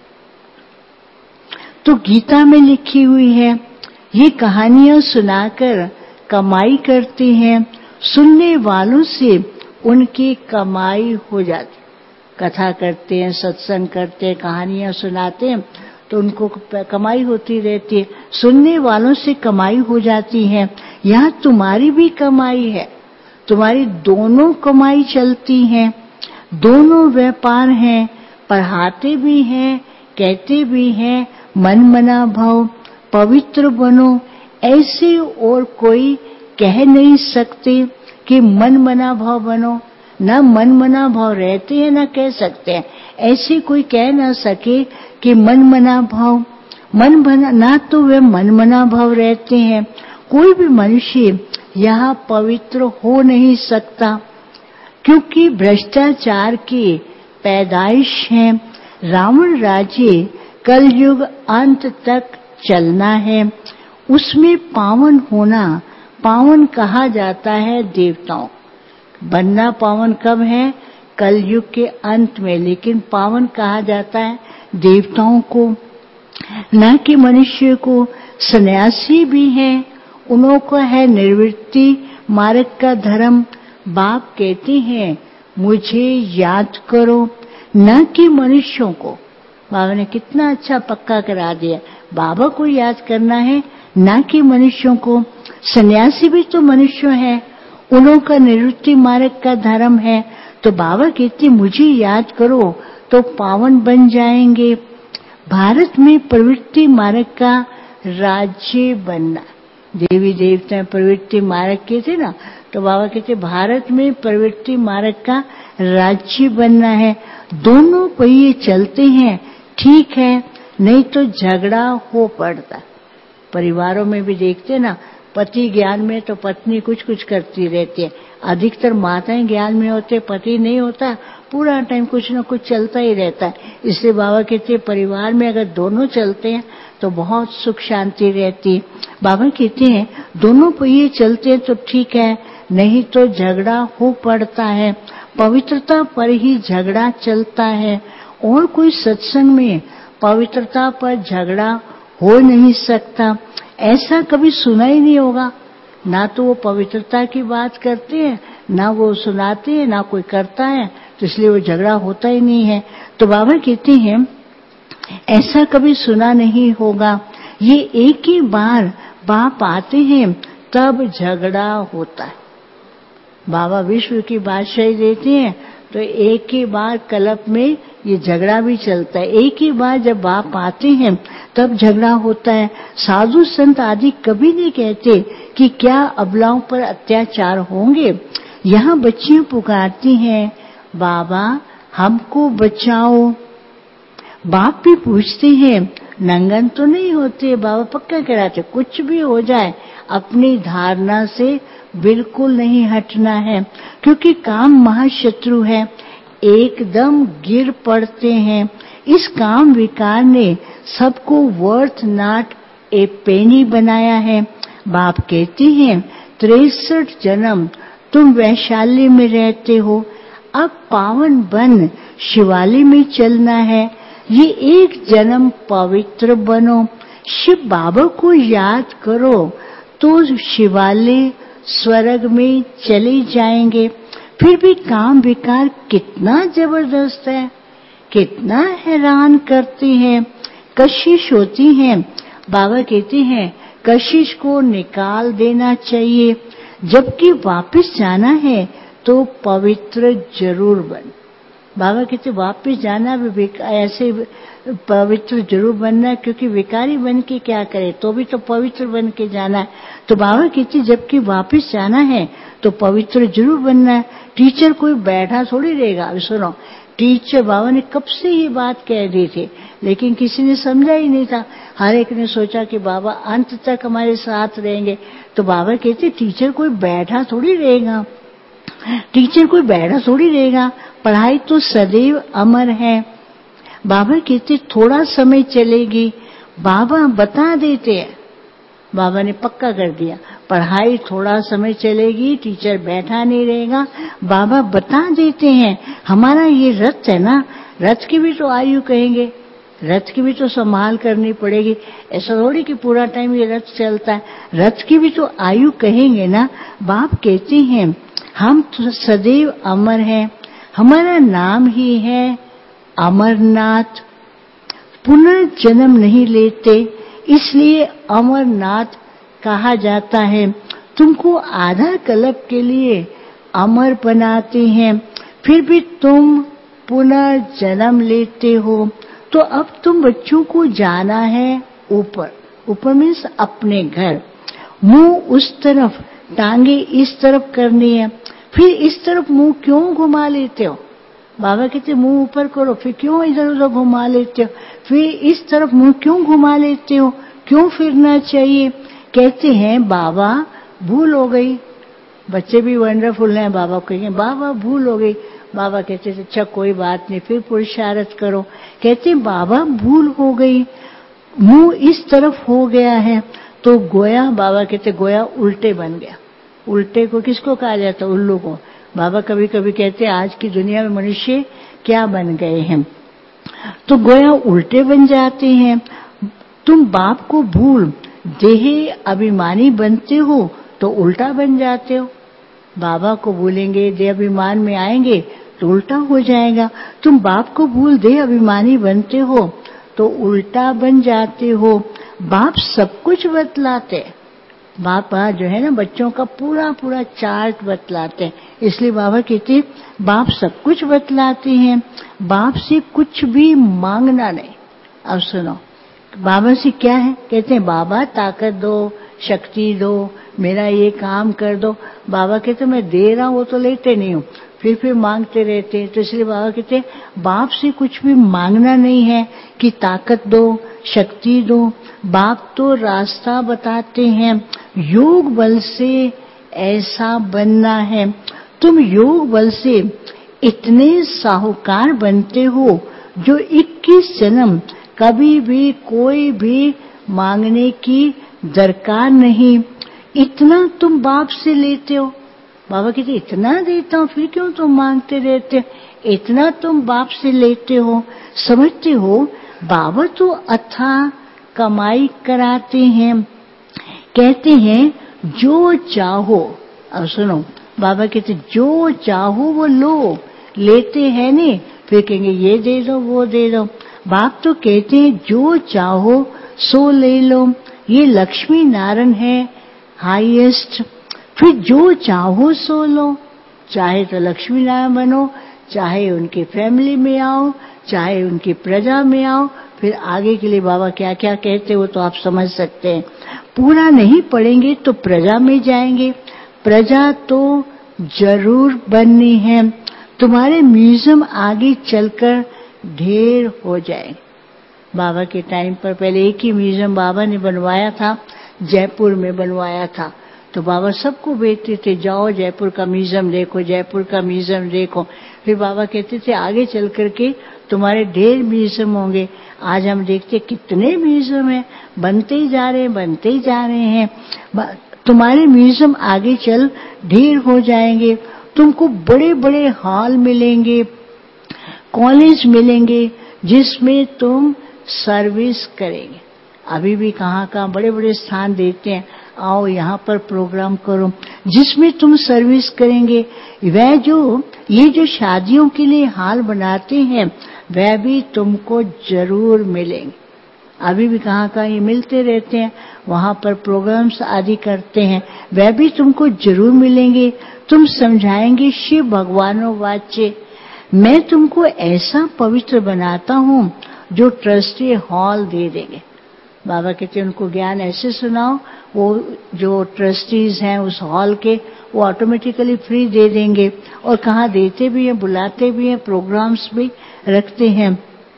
तो गीता में लिखी हुई है ये कहानियां सुनाकर कमाई करते हैं, सुनने वालों से उनकी कमाई हो जाती। कथा करते हैं, सत्संग करते हैं, कहानियां सुनाते हैं तो उनको कमाई होती रहती है, सुनने वालों से कमाई हो जाती है। यहाँ तुम्हारी भी कमाई है, तुम्हारी दोनों कमाई चलती है, दोनों व्यापार हैं। पढ़ाते भी हैं, कहते भी हैं, मन मना भाव पवित्र बनो, ऐसे और कोई कह नहीं सकते कि मन मना भाव बनो। न मन मना भाव रहते हैं न कह सकते हैं। ऐसे कोई कह ना सके कि मन मना भाव, मन बना ना तो वे मन मना भाव रहते हैं। कोई भी मनुष्य यहाँ पवित्र हो नहीं सकता, क्योंकि भ्रष्टाचार की पैदाइश है। रावण राज्य कलयुग अंत तक चलना है। उसमें पावन होना, पावन कहा जाता है देवताओं। बनना पावन कब है? कलयुग के अंत में, लेकिन पावन कहा जाता है देवताओं को, न कि मनुष्य को। सन्यासी भी हैं, उन्हों को है निर्वृत्ति मार्ग का धर्म। बाप कहते हैं मुझे याद करो, न कि मनुष्यों को। बाबा ने कितना अच्छा पक्का करा दिया, बाबा को याद करना है न कि मनुष्यों को। सन्यासी भी तो मनुष्य हैं, उन्हों का निवृत्ति मार्ग का धर्म है। तो बाबा कहते मुझे याद करो तो पावन बन जाएंगे। भारत में प्रवृत्ति मार्ग का राज्य बनना, देवी देवता प्रवृत्ति मार्ग के थे ना, तो बाबा कहते भारत में प्रवृत्ति मार्ग का राज्य बनना है। दोनों पहिए चलते हैं, ठीक है, नहीं तो झगड़ा हो पड़ता। परिवारों में भी देखते ना, पति ज्ञान में तो पत्नी कुछ कुछ करती रहती है। अधिकतर माताएं ज्ञान में होते, पति नहीं होता, पूरा टाइम कुछ न कुछ चलता ही रहता है। इसलिए बाबा कहते हैं परिवार में अगर दोनों चलते हैं तो बहुत सुख शांति रहती है। बाबा कहते हैं दोनों पहिए चलते हैं तो ठीक है, नहीं तो झगड़ा हो पड़ता है। पवित्रता पर ही झगड़ा चलता है, और कोई सत्संग में पवित्रता पर झगड़ा हो नहीं सकता। ऐसा कभी सुना ही नहीं होगा। ना तो वो पवित्रता की बात करते हैं, ना वो सुनाते हैं, ना कोई करता है, तो इसलिए वो झगड़ा होता ही नहीं है। तो बाबा कहते हैं ऐसा कभी सुना नहीं होगा। ये एक ही बार बाप आते हैं तब झगड़ा होता है। बाबा विश्व की बादशाही देते हैं तो एक ही बार कल्प में ये झगड़ा भी चलता है। एक ही बार जब बाप आते हैं तब झगड़ा होता है। साधु संत आदि कभी नहीं कहते कि क्या अबलाओं पर अत्याचार होंगे। यहाँ बच्चियां पुकारती हैं बाबा हमको बचाओ। बाप भी पूछते हैं नंगन तो नहीं होते। बाबा पक्का कराते कुछ भी हो जाए अपनी धारणा से बिल्कुल नहीं हटना है, क्योंकि काम महाशत्रु है, एकदम गिर पड़ते हैं। इस काम विकार ने सबको वर्थ नॉट ए पेनी बनाया है। बाप कहते हैं 63 जन्म तुम वैशाली में रहते हो, अब पावन बन शिवाली में चलना है। ये एक जन्म पवित्र बनो, शिव बाबा को याद करो तो शिवालय स्वर्ग में चले जाएंगे। फिर भी काम विकार कितना जबरदस्त है, कितना हैरान करती है। कशिश होती है, बाबा कहते हैं कशिश को निकाल देना चाहिए, जबकि वापस जाना है तो पवित्र जरूर बन। बाबा कहते वापस जाना भी ऐसे पवित्र जरूर बनना, क्योंकि विकारी बन के क्या करे, तो भी तो पवित्र बन के जाना है। तो बाबा कहते जबकि वापस जाना है तो पवित्र जरूर बनना है। टीचर कोई बैठा थोड़ी रहेगा। अभी सुनो, टीचर बाबा ने कब से ये बात कह दी थी, लेकिन किसी ने समझा ही नहीं था। हर एक ने सोचा कि बाबा अंत तक हमारे साथ रहेंगे। तो बाबा कहते टीचर कोई बैठा थोड़ी रहेगा, टीचर कोई बैठा थोड़ी रहेगा। पढ़ाई तो सदैव अमर है। बाबा कहते थोड़ा समय चलेगी, बाबा बता देते हैं। बाबा ने पक्का कर दिया पढ़ाई थोड़ा समय चलेगी, टीचर बैठा नहीं रहेगा। बाबा बता देते हैं हमारा ये रथ है ना, रथ की भी तो आयु कहेंगे, रथ की भी तो संभाल करनी पड़ेगी। ऐसा थोड़ी कि पूरा टाइम ये रथ चलता है, रथ की भी तो आयु कहेंगे ना। बाप कहते हैं हम तो सदैव अमर हैं, हमारा नाम ही है अमरनाथ। पुनर्जन्म नहीं लेते, इसलिए अमरनाथ कहा जाता है। तुमको आधा कल्प के लिए अमर बनाते हैं, फिर भी तुम पुनर्जन्म लेते हो। तो अब तुम बच्चों को जाना है ऊपर, ऊपर मीन्स अपने घर, मुंह उस तरफ, टांगे इस तरफ करनी है। फिर इस तरफ मुंह क्यों घुमा लेते हो? बाबा कहते मुंह ऊपर करो, फिर क्यों इधर उधर घुमा लेते हो? फिर इस तरफ मुंह क्यों घुमा लेते हो? क्यों फिरना चाहिए? कहते हैं बाबा भूल हो गई। बच्चे भी वंडरफुल हैं, बाबा को कहेंगे बाबा भूल हो गई। बाबा कहते थे अच्छा कोई बात नहीं, फिर पुरुषार्थ करो। कहते बाबा भूल हो गई, मुंह इस तरफ हो गया है तो गोया, बाबा कहते गोया उल्टे बन गया। उल्टे को किसको कहा जाता? उल्लू को। बाबा कभी कभी कहते आज की दुनिया में मनुष्य क्या बन गए हैं, तो गोया उल्टे बन जाते हैं। तुम बाप को भूल देह अभिमानी बनते हो तो उल्टा बन जाते हो। बाबा को भूलेंगे, देह अभिमान में आएंगे तो उल्टा हो जाएगा। तुम बाप को भूल देह अभिमानी बनते हो तो उल्टा बन जाते हो। बाप सब कुछ बतलाते, बाप जो है ना बच्चों का पूरा पूरा चार्ट बतलाते हैं। इसलिए बाबा कहते बाप सब कुछ बतलाते हैं, बाप से कुछ भी मांगना नहीं। अब सुनो बाबा से क्या है, कहते हैं बाबा ताकत दो, शक्ति दो, मेरा ये काम कर दो। बाबा कहते मैं दे रहा हूं, वो तो लेते नहीं हूं, फिर मांगते रहते हैं। तो इसलिए बाबा कहते बाप से कुछ भी मांगना नहीं है कि ताकत दो, शक्ति दो। बाप तो रास्ता बताते हैं, योग बल से ऐसा बनना है। तुम योग बल से इतने साहूकार बनते हो जो 21 जन्म कभी भी कोई भी मांगने की दरकार नहीं। इतना तुम बाप से लेते हो। बाबा कहते इतना देता हूं, फिर क्यों तुम मांगते रहते? इतना तुम बाप से लेते हो, समझते हो बाबा तो अथाह कमाई कराते हैं। कहते हैं जो चाहो, अब सुनो बाबा कहते जो चाहो वो लो, लेते हैं नहीं, फिर कहेंगे ये दे दो वो दे दो। बाप तो कहते हैं जो चाहो सो ले लो, ये लक्ष्मी नारायण है हाईएस्ट। फिर जो चाहो सो लो, चाहे तो लक्ष्मी नारायण बनो, चाहे उनकी फैमिली में आओ, चाहे उनकी प्रजा में आओ। फिर आगे के लिए बाबा क्या क्या कहते हो तो आप समझ सकते हैं। पूरा नहीं पढ़ेंगे तो प्रजा में जाएंगे, प्रजा तो जरूर बननी है। तुम्हारे म्यूजियम आगे चलकर ढेर हो जाए। बाबा के टाइम पर पहले एक ही म्यूजियम बाबा ने बनवाया था, जयपुर में बनवाया था। तो बाबा सबको भेजते थे जाओ जयपुर का म्यूजियम देखो, जयपुर का म्यूजियम देखो। फिर बाबा कहते थे आगे चल करके तुम्हारे ढेर म्यूजियम होंगे। आज हम देखते कितने म्यूजियम हैं, बनते ही जा रहे हैं, बनते ही जा रहे हैं। तुम्हारे म्यूजियम आगे चल ढेर हो जाएंगे। तुमको बड़े बड़े हॉल मिलेंगे, कॉलेज मिलेंगे जिसमें तुम सर्विस करेंगे। अभी भी कहाँ बड़े बड़े स्थान देते हैं, आओ यहाँ पर प्रोग्राम करो जिसमें तुम सर्विस करेंगे। वह ये जो शादियों के लिए हाल बनाते हैं वह भी तुमको जरूर मिलेंगे। अभी भी कहाँ ये मिलते रहते हैं, वहाँ पर प्रोग्राम्स आदि करते हैं, वह भी तुमको जरूर मिलेंगे। तुम समझाएंगे शिव भगवानों वाच्य, मैं तुमको ऐसा पवित्र बनाता हूँ जो ट्रस्टी हॉल दे देंगे। बाबा कहते हैं उनको ज्ञान ऐसे सुनाओ, वो जो ट्रस्टीज हैं उस हॉल के वो ऑटोमेटिकली फ्री दे देंगे। और कहाँ देते भी हैं, बुलाते भी हैं, प्रोग्राम्स भी रखते हैं,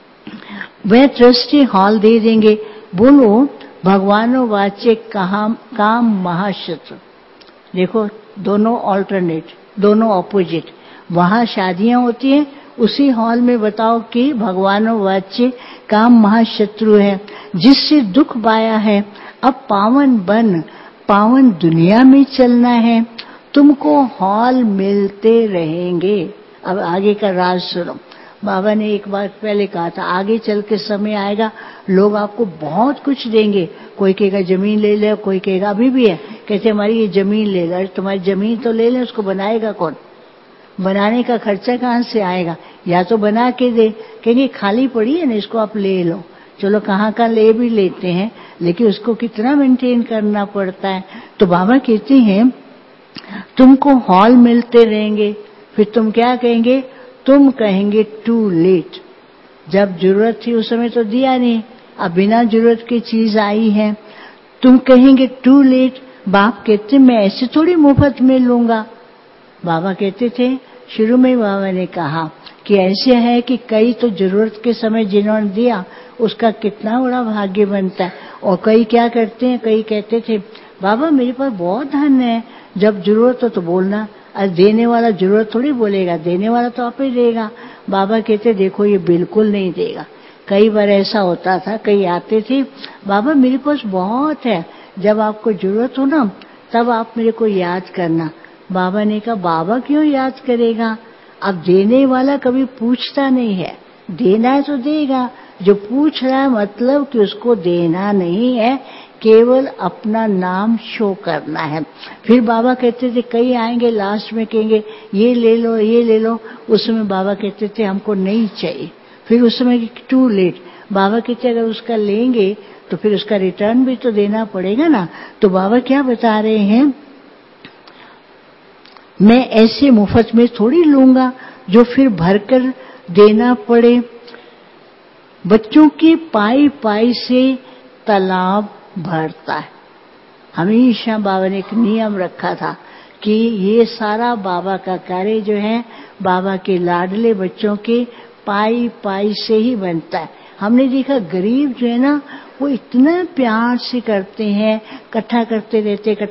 वह ट्रस्टी हॉल दे देंगे। बोलो भगवानों वाच्य काम महाशत्रु। देखो दोनों ऑल्टरनेट, दोनों ऑपोजिट। वहां शादियां होती हैं, उसी हॉल में बताओ कि भगवानों वाच्य काम महाशत्रु है, जिससे दुख पाया है। अब पावन बन पावन दुनिया में चलना है, तुमको हॉल मिलते रहेंगे। अब आगे का राज सुनो। बाबा ने एक बार पहले कहा था आगे चल के समय आएगा लोग आपको बहुत कुछ देंगे। कोई कहेगा जमीन ले ले, कोई कहेगा अभी भी है, कहते हमारी ये जमीन ले ले। तुम्हारी जमीन तो ले ले, उसको बनाएगा कौन? बनाने का खर्चा कहाँ से आएगा? या तो बना के दे, कहेंगे खाली पड़ी है ना इसको आप ले लो। चलो कहाँ का ले भी लेते हैं, लेकिन उसको कितना मेंटेन करना पड़ता है। तो बाबा कहते हैं तुमको हॉल मिलते रहेंगे। फिर तुम क्या कहेंगे? तुम कहेंगे टू लेट। जब जरूरत थी उस समय तो दिया नहीं, अब बिना जरूरत की चीज आई है तुम कहेंगे टू लेट। बाप कहते मैं ऐसे थोड़ी मुफ्त में लूंगा। बाबा कहते थे, शुरू में बाबा ने कहा कि ऐसे है कि कई तो जरूरत के समय जिन्होंने दिया उसका कितना बड़ा भाग्य बनता है। और कई क्या करते हैं, कई कहते थे बाबा मेरे पास बहुत धन है, जब जरूरत हो तो बोलना। और देने वाला जरूरत थोड़ी बोलेगा, देने वाला तो आप ही देगा। बाबा कहते देखो ये बिल्कुल नहीं देगा। कई बार ऐसा होता था, कई आते थे बाबा मेरे पास बहुत है, जब आपको जरूरत हो ना तब आप मेरे को याद करना। बाबा ने कहा बाबा क्यों याद करेगा, अब देने वाला कभी पूछता नहीं है, देना है तो देगा। जो पूछ रहा है मतलब कि उसको देना नहीं है, केवल अपना नाम शो करना है। फिर बाबा कहते थे कई आएंगे लास्ट में कहेंगे ये ले लो ये ले लो, उसमें बाबा कहते थे हमको नहीं चाहिए। फिर उस समय टू लेट। बाबा कहते अगर उसका लेंगे तो फिर उसका रिटर्न भी तो देना पड़ेगा ना। तो बाबा क्या बता रहे हैं, मैं ऐसे मुफ्त में थोड़ी लूंगा जो फिर भरकर देना पड़े। बच्चों की पाई पाई से तालाब भरता है। हमेशा बाबा ने एक नियम रखा था कि ये सारा बाबा का कार्य जो है बाबा के लाडले बच्चों के पाई पाई से ही बनता है। हमने देखा गरीब जो है ना वो इतना प्यार से करते हैं, इकट्ठा करते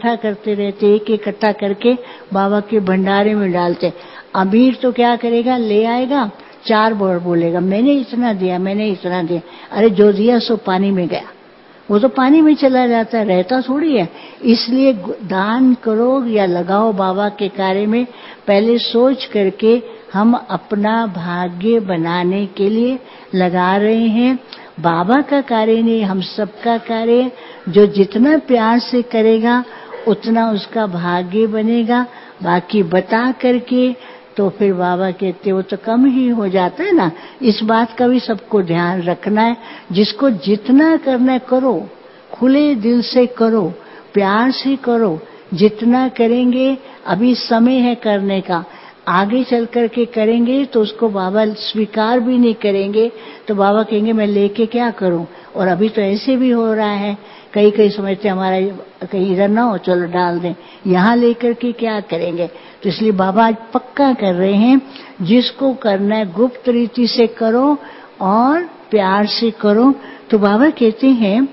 रहते एक इकट्ठा करके बाबा के भंडारे में डालते। अमीर तो क्या करेगा, ले आएगा, 4 बार बोलेगा मैंने इतना दिया मैंने इतना दिया। अरे जो दिया सो पानी में गया, वो तो पानी में चला जाता है, रहता थोड़ी है। इसलिए दान करो या लगाओ बाबा के कार्य में, पहले सोच करके हम अपना भाग्य बनाने के लिए लगा रहे हैं। बाबा का कार्य नहीं, हम सबका कार्य। जो जितना प्यार से करेगा उतना उसका भाग्य बनेगा। बाकी बता करके तो फिर बाबा कहते वो तो कम ही हो जाता है ना। इस बात का भी सबको ध्यान रखना है। जिसको जितना करना है करो, खुले दिल से करो, प्यार से करो। जितना करेंगे अभी समय है करने का, आगे चल करके करेंगे तो उसको बाबा स्वीकार भी नहीं करेंगे। तो बाबा कहेंगे मैं लेके क्या करूं। और अभी तो ऐसे भी हो रहा है, कई समझते हमारा कहीं इधर ना हो चलो डाल दें, यहाँ लेकर के क्या करेंगे। तो इसलिए बाबा आज पक्का कर रहे हैं जिसको करना है गुप्त रीति से करो और प्यार से करो। तो बाबा कहते हैं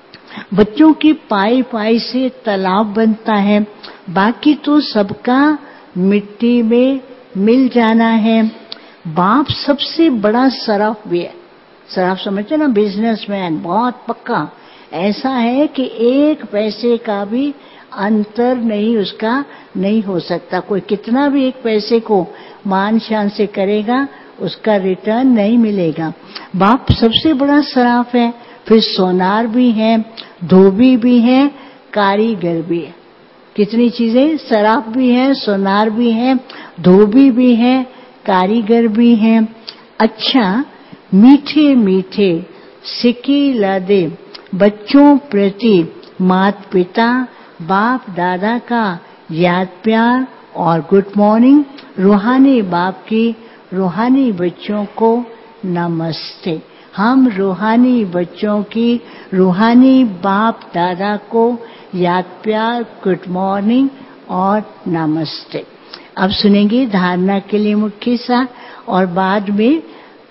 बच्चों की पाई पाई से तालाब बनता है, बाकी तो सबका मिट्टी में मिल जाना है। बाप सबसे बड़ा सराफ भी है। सराफ समझते ना, बिजनेसमैन बहुत पक्का। ऐसा है कि 1 पैसे का भी अंतर नहीं उसका नहीं हो सकता। कोई कितना भी 1 पैसे को मान शान से करेगा उसका रिटर्न नहीं मिलेगा। बाप सबसे बड़ा सराफ है। फिर सोनार भी है, धोबी भी है, कारीगर भी है। कितनी चीजें, सराफ भी है, सोनार भी है, धोबी भी है, कारीगर भी है। अच्छा, मीठे मीठे सिक्के लादे बच्चों प्रति माता पिता बाप दादा का याद प्यार और गुड मॉर्निंग। रूहानी बाप की रूहानी बच्चों को नमस्ते। हम रूहानी बच्चों की रूहानी बाप दादा को याद प्यार, गुड मॉर्निंग और नमस्ते। अब सुनेंगे धारणा के लिए मुख्य सा, और बाद में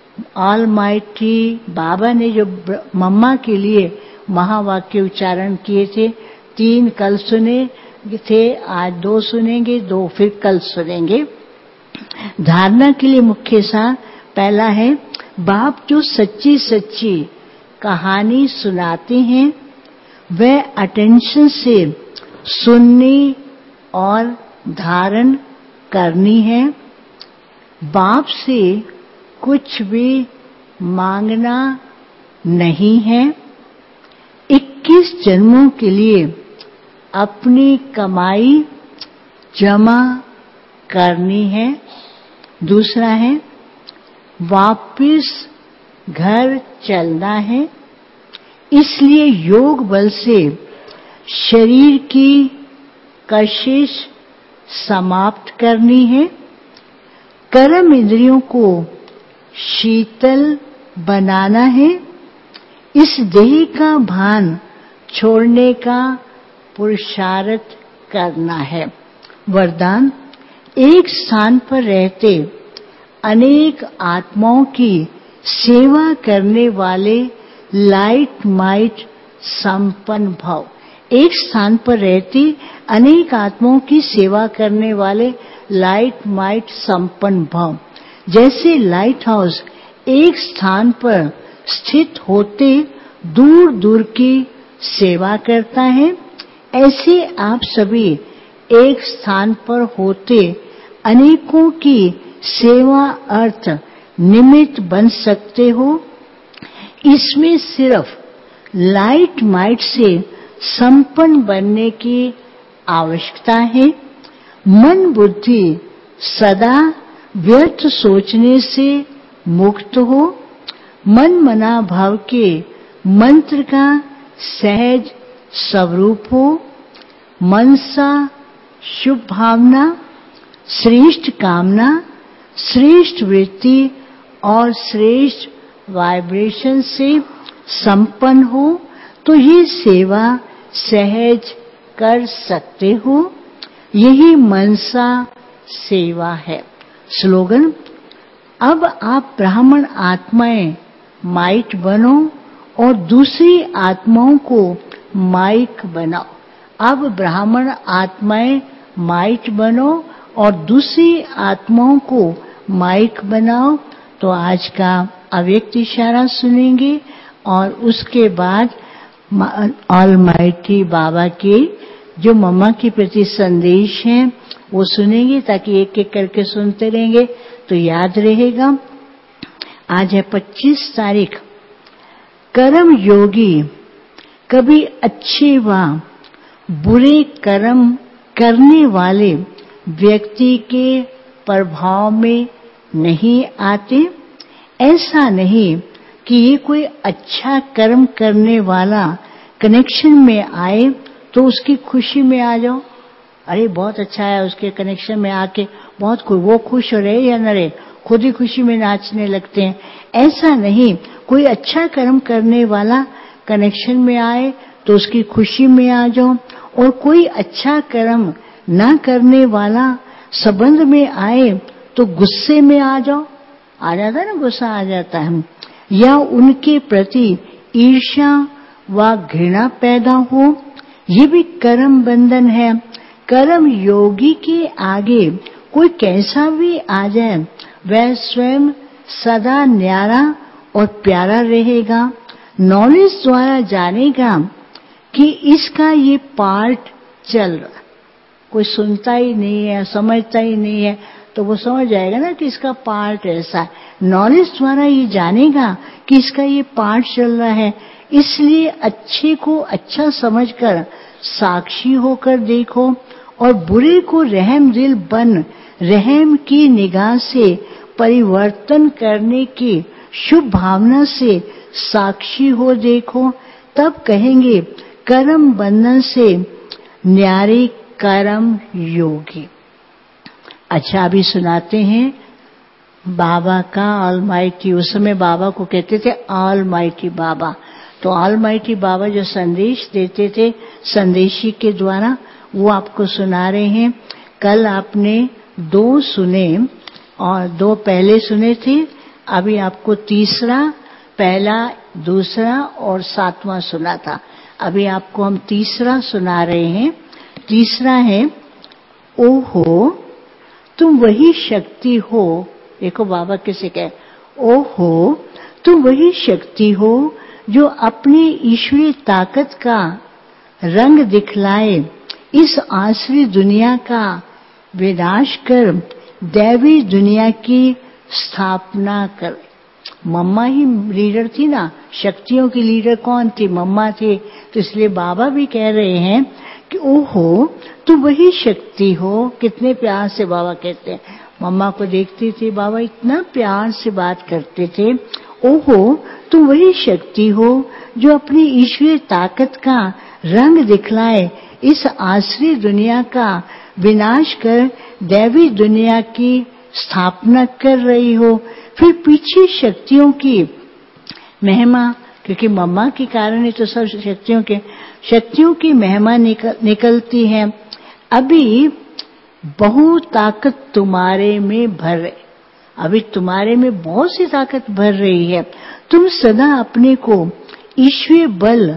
ऑलमाइटी बाबा ने जो मम्मा के लिए महावाक्य उच्चारण किए थे, 3 कल सुने थे, आज 2 सुनेंगे, 2 फिर कल सुनेंगे। धारणा के लिए मुख्य सा पहला है, बाप जो सच्ची सच्ची कहानी सुनाते हैं वह अटेंशन से सुननी और धारण करनी है। बाप से कुछ भी मांगना नहीं है। 21 जन्मों के लिए अपनी कमाई जमा करनी है। दूसरा है वापिस घर चलना है, इसलिए योग बल से शरीर की कशिश समाप्त करनी है। कर्म इंद्रियों को शीतल बनाना है। इस देह का भान छोड़ने का पुरुषार्थ करना है। वरदान, एक स्थान पर रहते अनेक आत्माओं की सेवा करने वाले लाइट माइट संपन्न भव। एक स्थान पर रहती अनेक आत्माओं की सेवा करने वाले लाइट माइट संपन्न भव। जैसे लाइट हाउस एक स्थान पर स्थित होते दूर दूर की सेवा करता है, ऐसे आप सभी एक स्थान पर होते अनेकों की सेवा अर्थ निमित्त बन सकते हो। इसमें सिर्फ लाइट माइट से संपन्न बनने की आवश्यकता है। मन बुद्धि सदा व्यर्थ सोचने से मुक्त हो। मन मना भाव के मंत्र का सहज स्वरूप हो। मनसा शुभ भावना, श्रेष्ठ कामना, श्रेष्ठ वृत्ति और श्रेष्ठ वाइब्रेशन से संपन्न हो तो ये सेवा सहज कर सकते हो। यही मनसा सेवा है। स्लोगन, अब आप ब्राह्मण आत्माएं माइट बनो और दूसरी आत्माओं को माइक बनाओ। अब ब्राह्मण आत्माएं माइट बनो और दूसरी आत्माओं को माइक बनाओ। तो आज का अव्यक्त इशारा सुनेंगे और उसके बाद ऑलमाइटी बाबा के जो मम्मा के प्रति संदेश हैं वो सुनेंगे, ताकि एक एक करके सुनते रहेंगे तो याद रहेगा। आज है 25 तारीख। कर्म योगी कभी अच्छे व बुरे कर्म करने वाले व्यक्ति के प्रभाव में नहीं आते। ऐसा नहीं कि ये कोई अच्छा कर्म करने वाला कनेक्शन में आए तो उसकी खुशी में आ जाओ। अरे बहुत अच्छा है, उसके कनेक्शन में आके बहुत वो खुश हो रहे या न रहे, खुद ही खुशी में नाचने लगते हैं। ऐसा नहीं, कोई अच्छा कर्म करने वाला कनेक्शन में आए तो उसकी खुशी में आ जाओ, और कोई अच्छा कर्म ना करने वाला संबंध में आए तो गुस्से में आ जाओ। आ जाता है ना, गुस्सा आ जाता है। या उनके प्रति ईर्ष्या व घृणा पैदा हो, ये भी कर्म बंधन है। कर्म योगी के आगे कोई कैसा भी आ जाए वह स्वयं सदा न्यारा और प्यारा रहेगा। नॉलेज द्वारा जानेगा कि इसका ये पार्ट चल रहा। कोई सुनता ही नहीं है, समझता ही नहीं है, तो वो समझ जाएगा ना कि इसका पार्ट ऐसा है। नॉलेज द्वारा ये जानेगा कि इसका ये पार्ट चल रहा है। इसलिए अच्छे को अच्छा समझकर साक्षी होकर देखो और बुरे को रहम दिल बन रहम की निगाह से परिवर्तन करने की शुभ भावना से साक्षी हो देखो। तब कहेंगे कर्म बंधन से न्यारे कर्म योगी। अच्छा, अभी सुनाते हैं बाबा का ऑलमाइटी। उस समय बाबा को कहते थे ऑलमाइटी बाबा। तो ऑलमाइटी बाबा जो संदेश देते थे संदेशी के द्वारा, वो आपको सुना रहे हैं। कल आपने 2 सुने और 2 पहले सुने थे। अभी आपको तीसरा, पहला, दूसरा और 7वां सुना था। अभी आपको हम तीसरा सुना रहे हैं। तीसरा है, ओहो तुम वही शक्ति हो। देखो बाबा किसे कहे, ओहो तुम वही शक्ति हो जो अपनी ईश्वरीय ताकत का रंग दिखलाए इस आसुरी दुनिया का विनाश कर दैवी दुनिया की स्थापना कर। मम्मा ही लीडर थी ना, शक्तियों की लीडर कौन थी? मम्मा थी। तो इसलिए बाबा भी कह रहे हैं कि ओहो तुम वही शक्ति हो। कितने प्यार से बाबा कहते हैं। मम्मा को देखती थी, बाबा इतना प्यार से बात करते थे। ओहो तुम वही शक्ति हो जो अपनी ईश्वरीय ताकत का रंग दिखलाए इस आसुरी दुनिया का विनाश कर दैवी दुनिया की स्थापना कर रही हो। फिर पीछे शक्तियों की महिमा क्योंकि मम्मा के कारण ही तो सब शक्तियों की महिमा निकलती है। अभी बहुत ताकत तुम्हारे में भर रही, अभी तुम्हारे में बहुत सी ताकत भर रही है। तुम सदा अपने को ईश्वरीय बल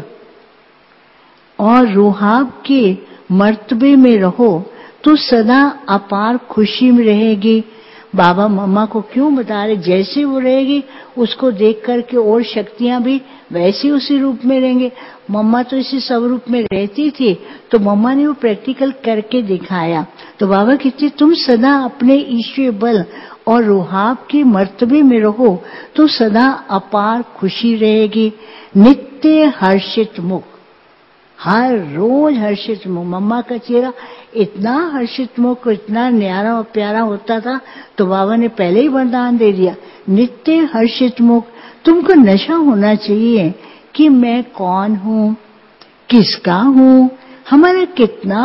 और रुहाब के मर्तबे में रहो तो सदा अपार खुशी में रहेगी। बाबा मम्मा को क्यों बता रहे, जैसे वो रहेगी उसको देख करके और शक्तियां भी वैसे उसी रूप में रहेंगे। मम्मा तो इसी स्वरूप में रहती थी, तो मम्मा ने वो प्रैक्टिकल करके दिखाया। तो बाबा कहते तुम सदा अपने ईश्वरीय बल और रुहाब के मर्तबे में रहो तो सदा अपार खुशी रहेगी। नित्य हर्षित मुख, हर रोज हर्षित मुख। मम्मा का चेहरा इतना हर्षित मुख, इतना न्यारा और प्यारा होता था, तो बाबा ने पहले ही वरदान दे दिया, नित्य हर्षित मुख। तुमको नशा होना चाहिए कि मैं कौन हूँ, किसका हूँ, हमारा कितना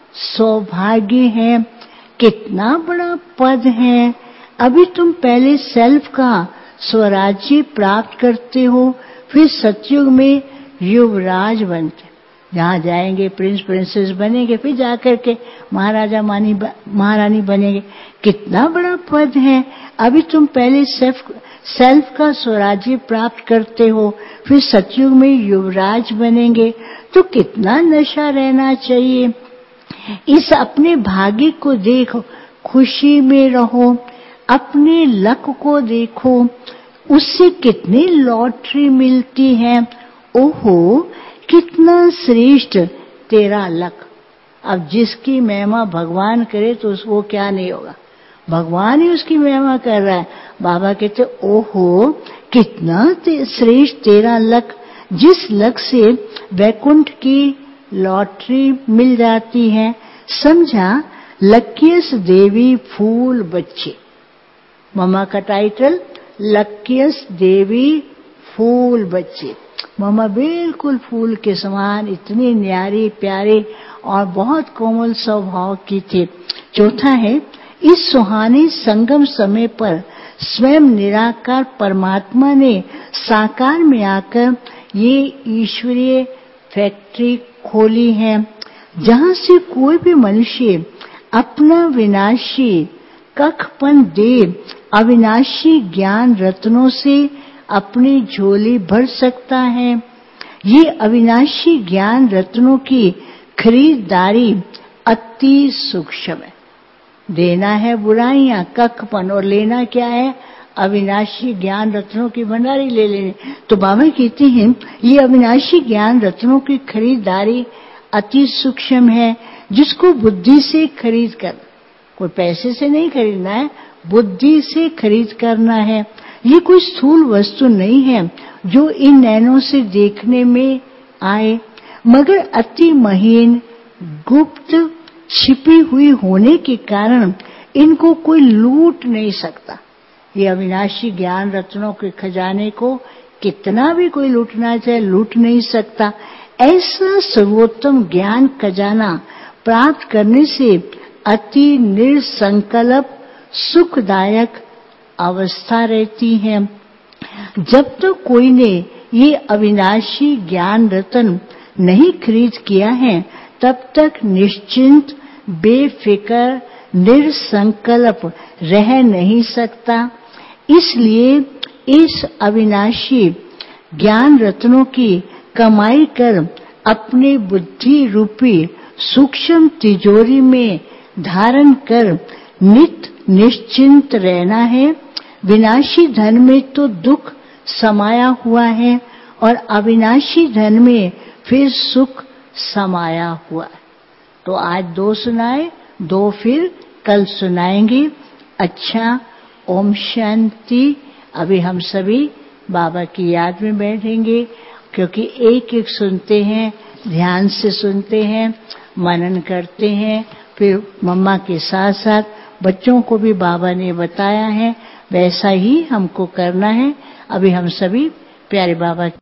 सौभाग्य है, कितना बड़ा पद है। अभी तुम पहले सेल्फ का स्वराज्य प्राप्त करते हो, फिर सतयुग में युवराज बनते, जहाँ जाएंगे प्रिंस प्रिंसेस बनेंगे, फिर जाकर के महाराजा महारानी बनेंगे। कितना बड़ा पद है। अभी तुम पहले सेल्फ का स्वराज्य प्राप्त करते हो, फिर सतयुग में युवराज बनेंगे, तो कितना नशा रहना चाहिए। इस अपने भाग्य को देखो, खुशी में रहो, अपने लक को देखो, उससे कितनी लॉटरी मिलती है। ओहो कितना श्रेष्ठ तेरा लक। अब जिसकी महिमा भगवान करे तो वो क्या नहीं होगा, भगवान ही उसकी महिमा कर रहा है। बाबा कहते ओहो कितना श्रेष्ठ तेरा लक, जिस लक से वैकुंठ की लॉटरी मिल जाती है। समझा, लक्कीएस्ट देवी फूल बच्चे। मम्मा का टाइटल लक्कीएस्ट देवी फूल बच्चे। मम्मा बिल्कुल फूल के समान, इतनी न्यारी प्यारी और बहुत कोमल स्वभाव की थी। चौथा है, इस सुहाने संगम समय पर स्वयं निराकार परमात्मा ने साकार में आकर ये ईश्वरीय फैक्ट्री खोली है, जहाँ से कोई भी मनुष्य अपना विनाशी कखपन दे अविनाशी ज्ञान रत्नों से अपनी झोली भर सकता है। ये अविनाशी ज्ञान रत्नों की खरीदारी अति सूक्ष्म है। देना है बुराइयां कखपन, और लेना क्या है, अविनाशी ज्ञान रत्नों की भंडारी ले लेने। तो बाबा कहते हैं ये अविनाशी ज्ञान रत्नों की खरीदारी अति सूक्ष्म है, जिसको बुद्धि से खरीद कर, कोई पैसे से नहीं खरीदना है, बुद्धि से खरीद करना है। ये कोई स्थूल वस्तु नहीं है जो इन नैनों से देखने में आए, मगर अति महीन गुप्त छिपी हुई होने के कारण इनको कोई लूट नहीं सकता। ये अविनाशी ज्ञान रत्नों के खजाने को कितना भी कोई लूटना चाहे लूट नहीं सकता। ऐसा सर्वोत्तम ज्ञान खजाना प्राप्त करने से अति निसंकल्प सुखदायक अवस्था रहती है। जब तक कोई ने ये अविनाशी ज्ञान रत्न नहीं खरीद किया है, तब तक निश्चिंत बेफिक्र निसंकल्प रह नहीं सकता। इसलिए इस अविनाशी ज्ञान रत्नों की कमाई कर अपने बुद्धि रूपी सूक्ष्म तिजोरी में धारण कर नित निश्चिंत रहना है। विनाशी धन में तो दुख समाया हुआ है और अविनाशी धन में फिर सुख समाया हुआ है। तो आज 2 सुनाए, 2 फिर कल सुनाएंगे। अच्छा, ओम शांति। अभी हम सभी बाबा की याद में बैठेंगे, क्योंकि एक एक सुनते हैं, ध्यान से सुनते हैं, मनन करते हैं, फिर मम्मा के साथ साथ बच्चों को भी बाबा ने बताया है वैसा ही हमको करना है। अभी हम सभी प्यारे बाबा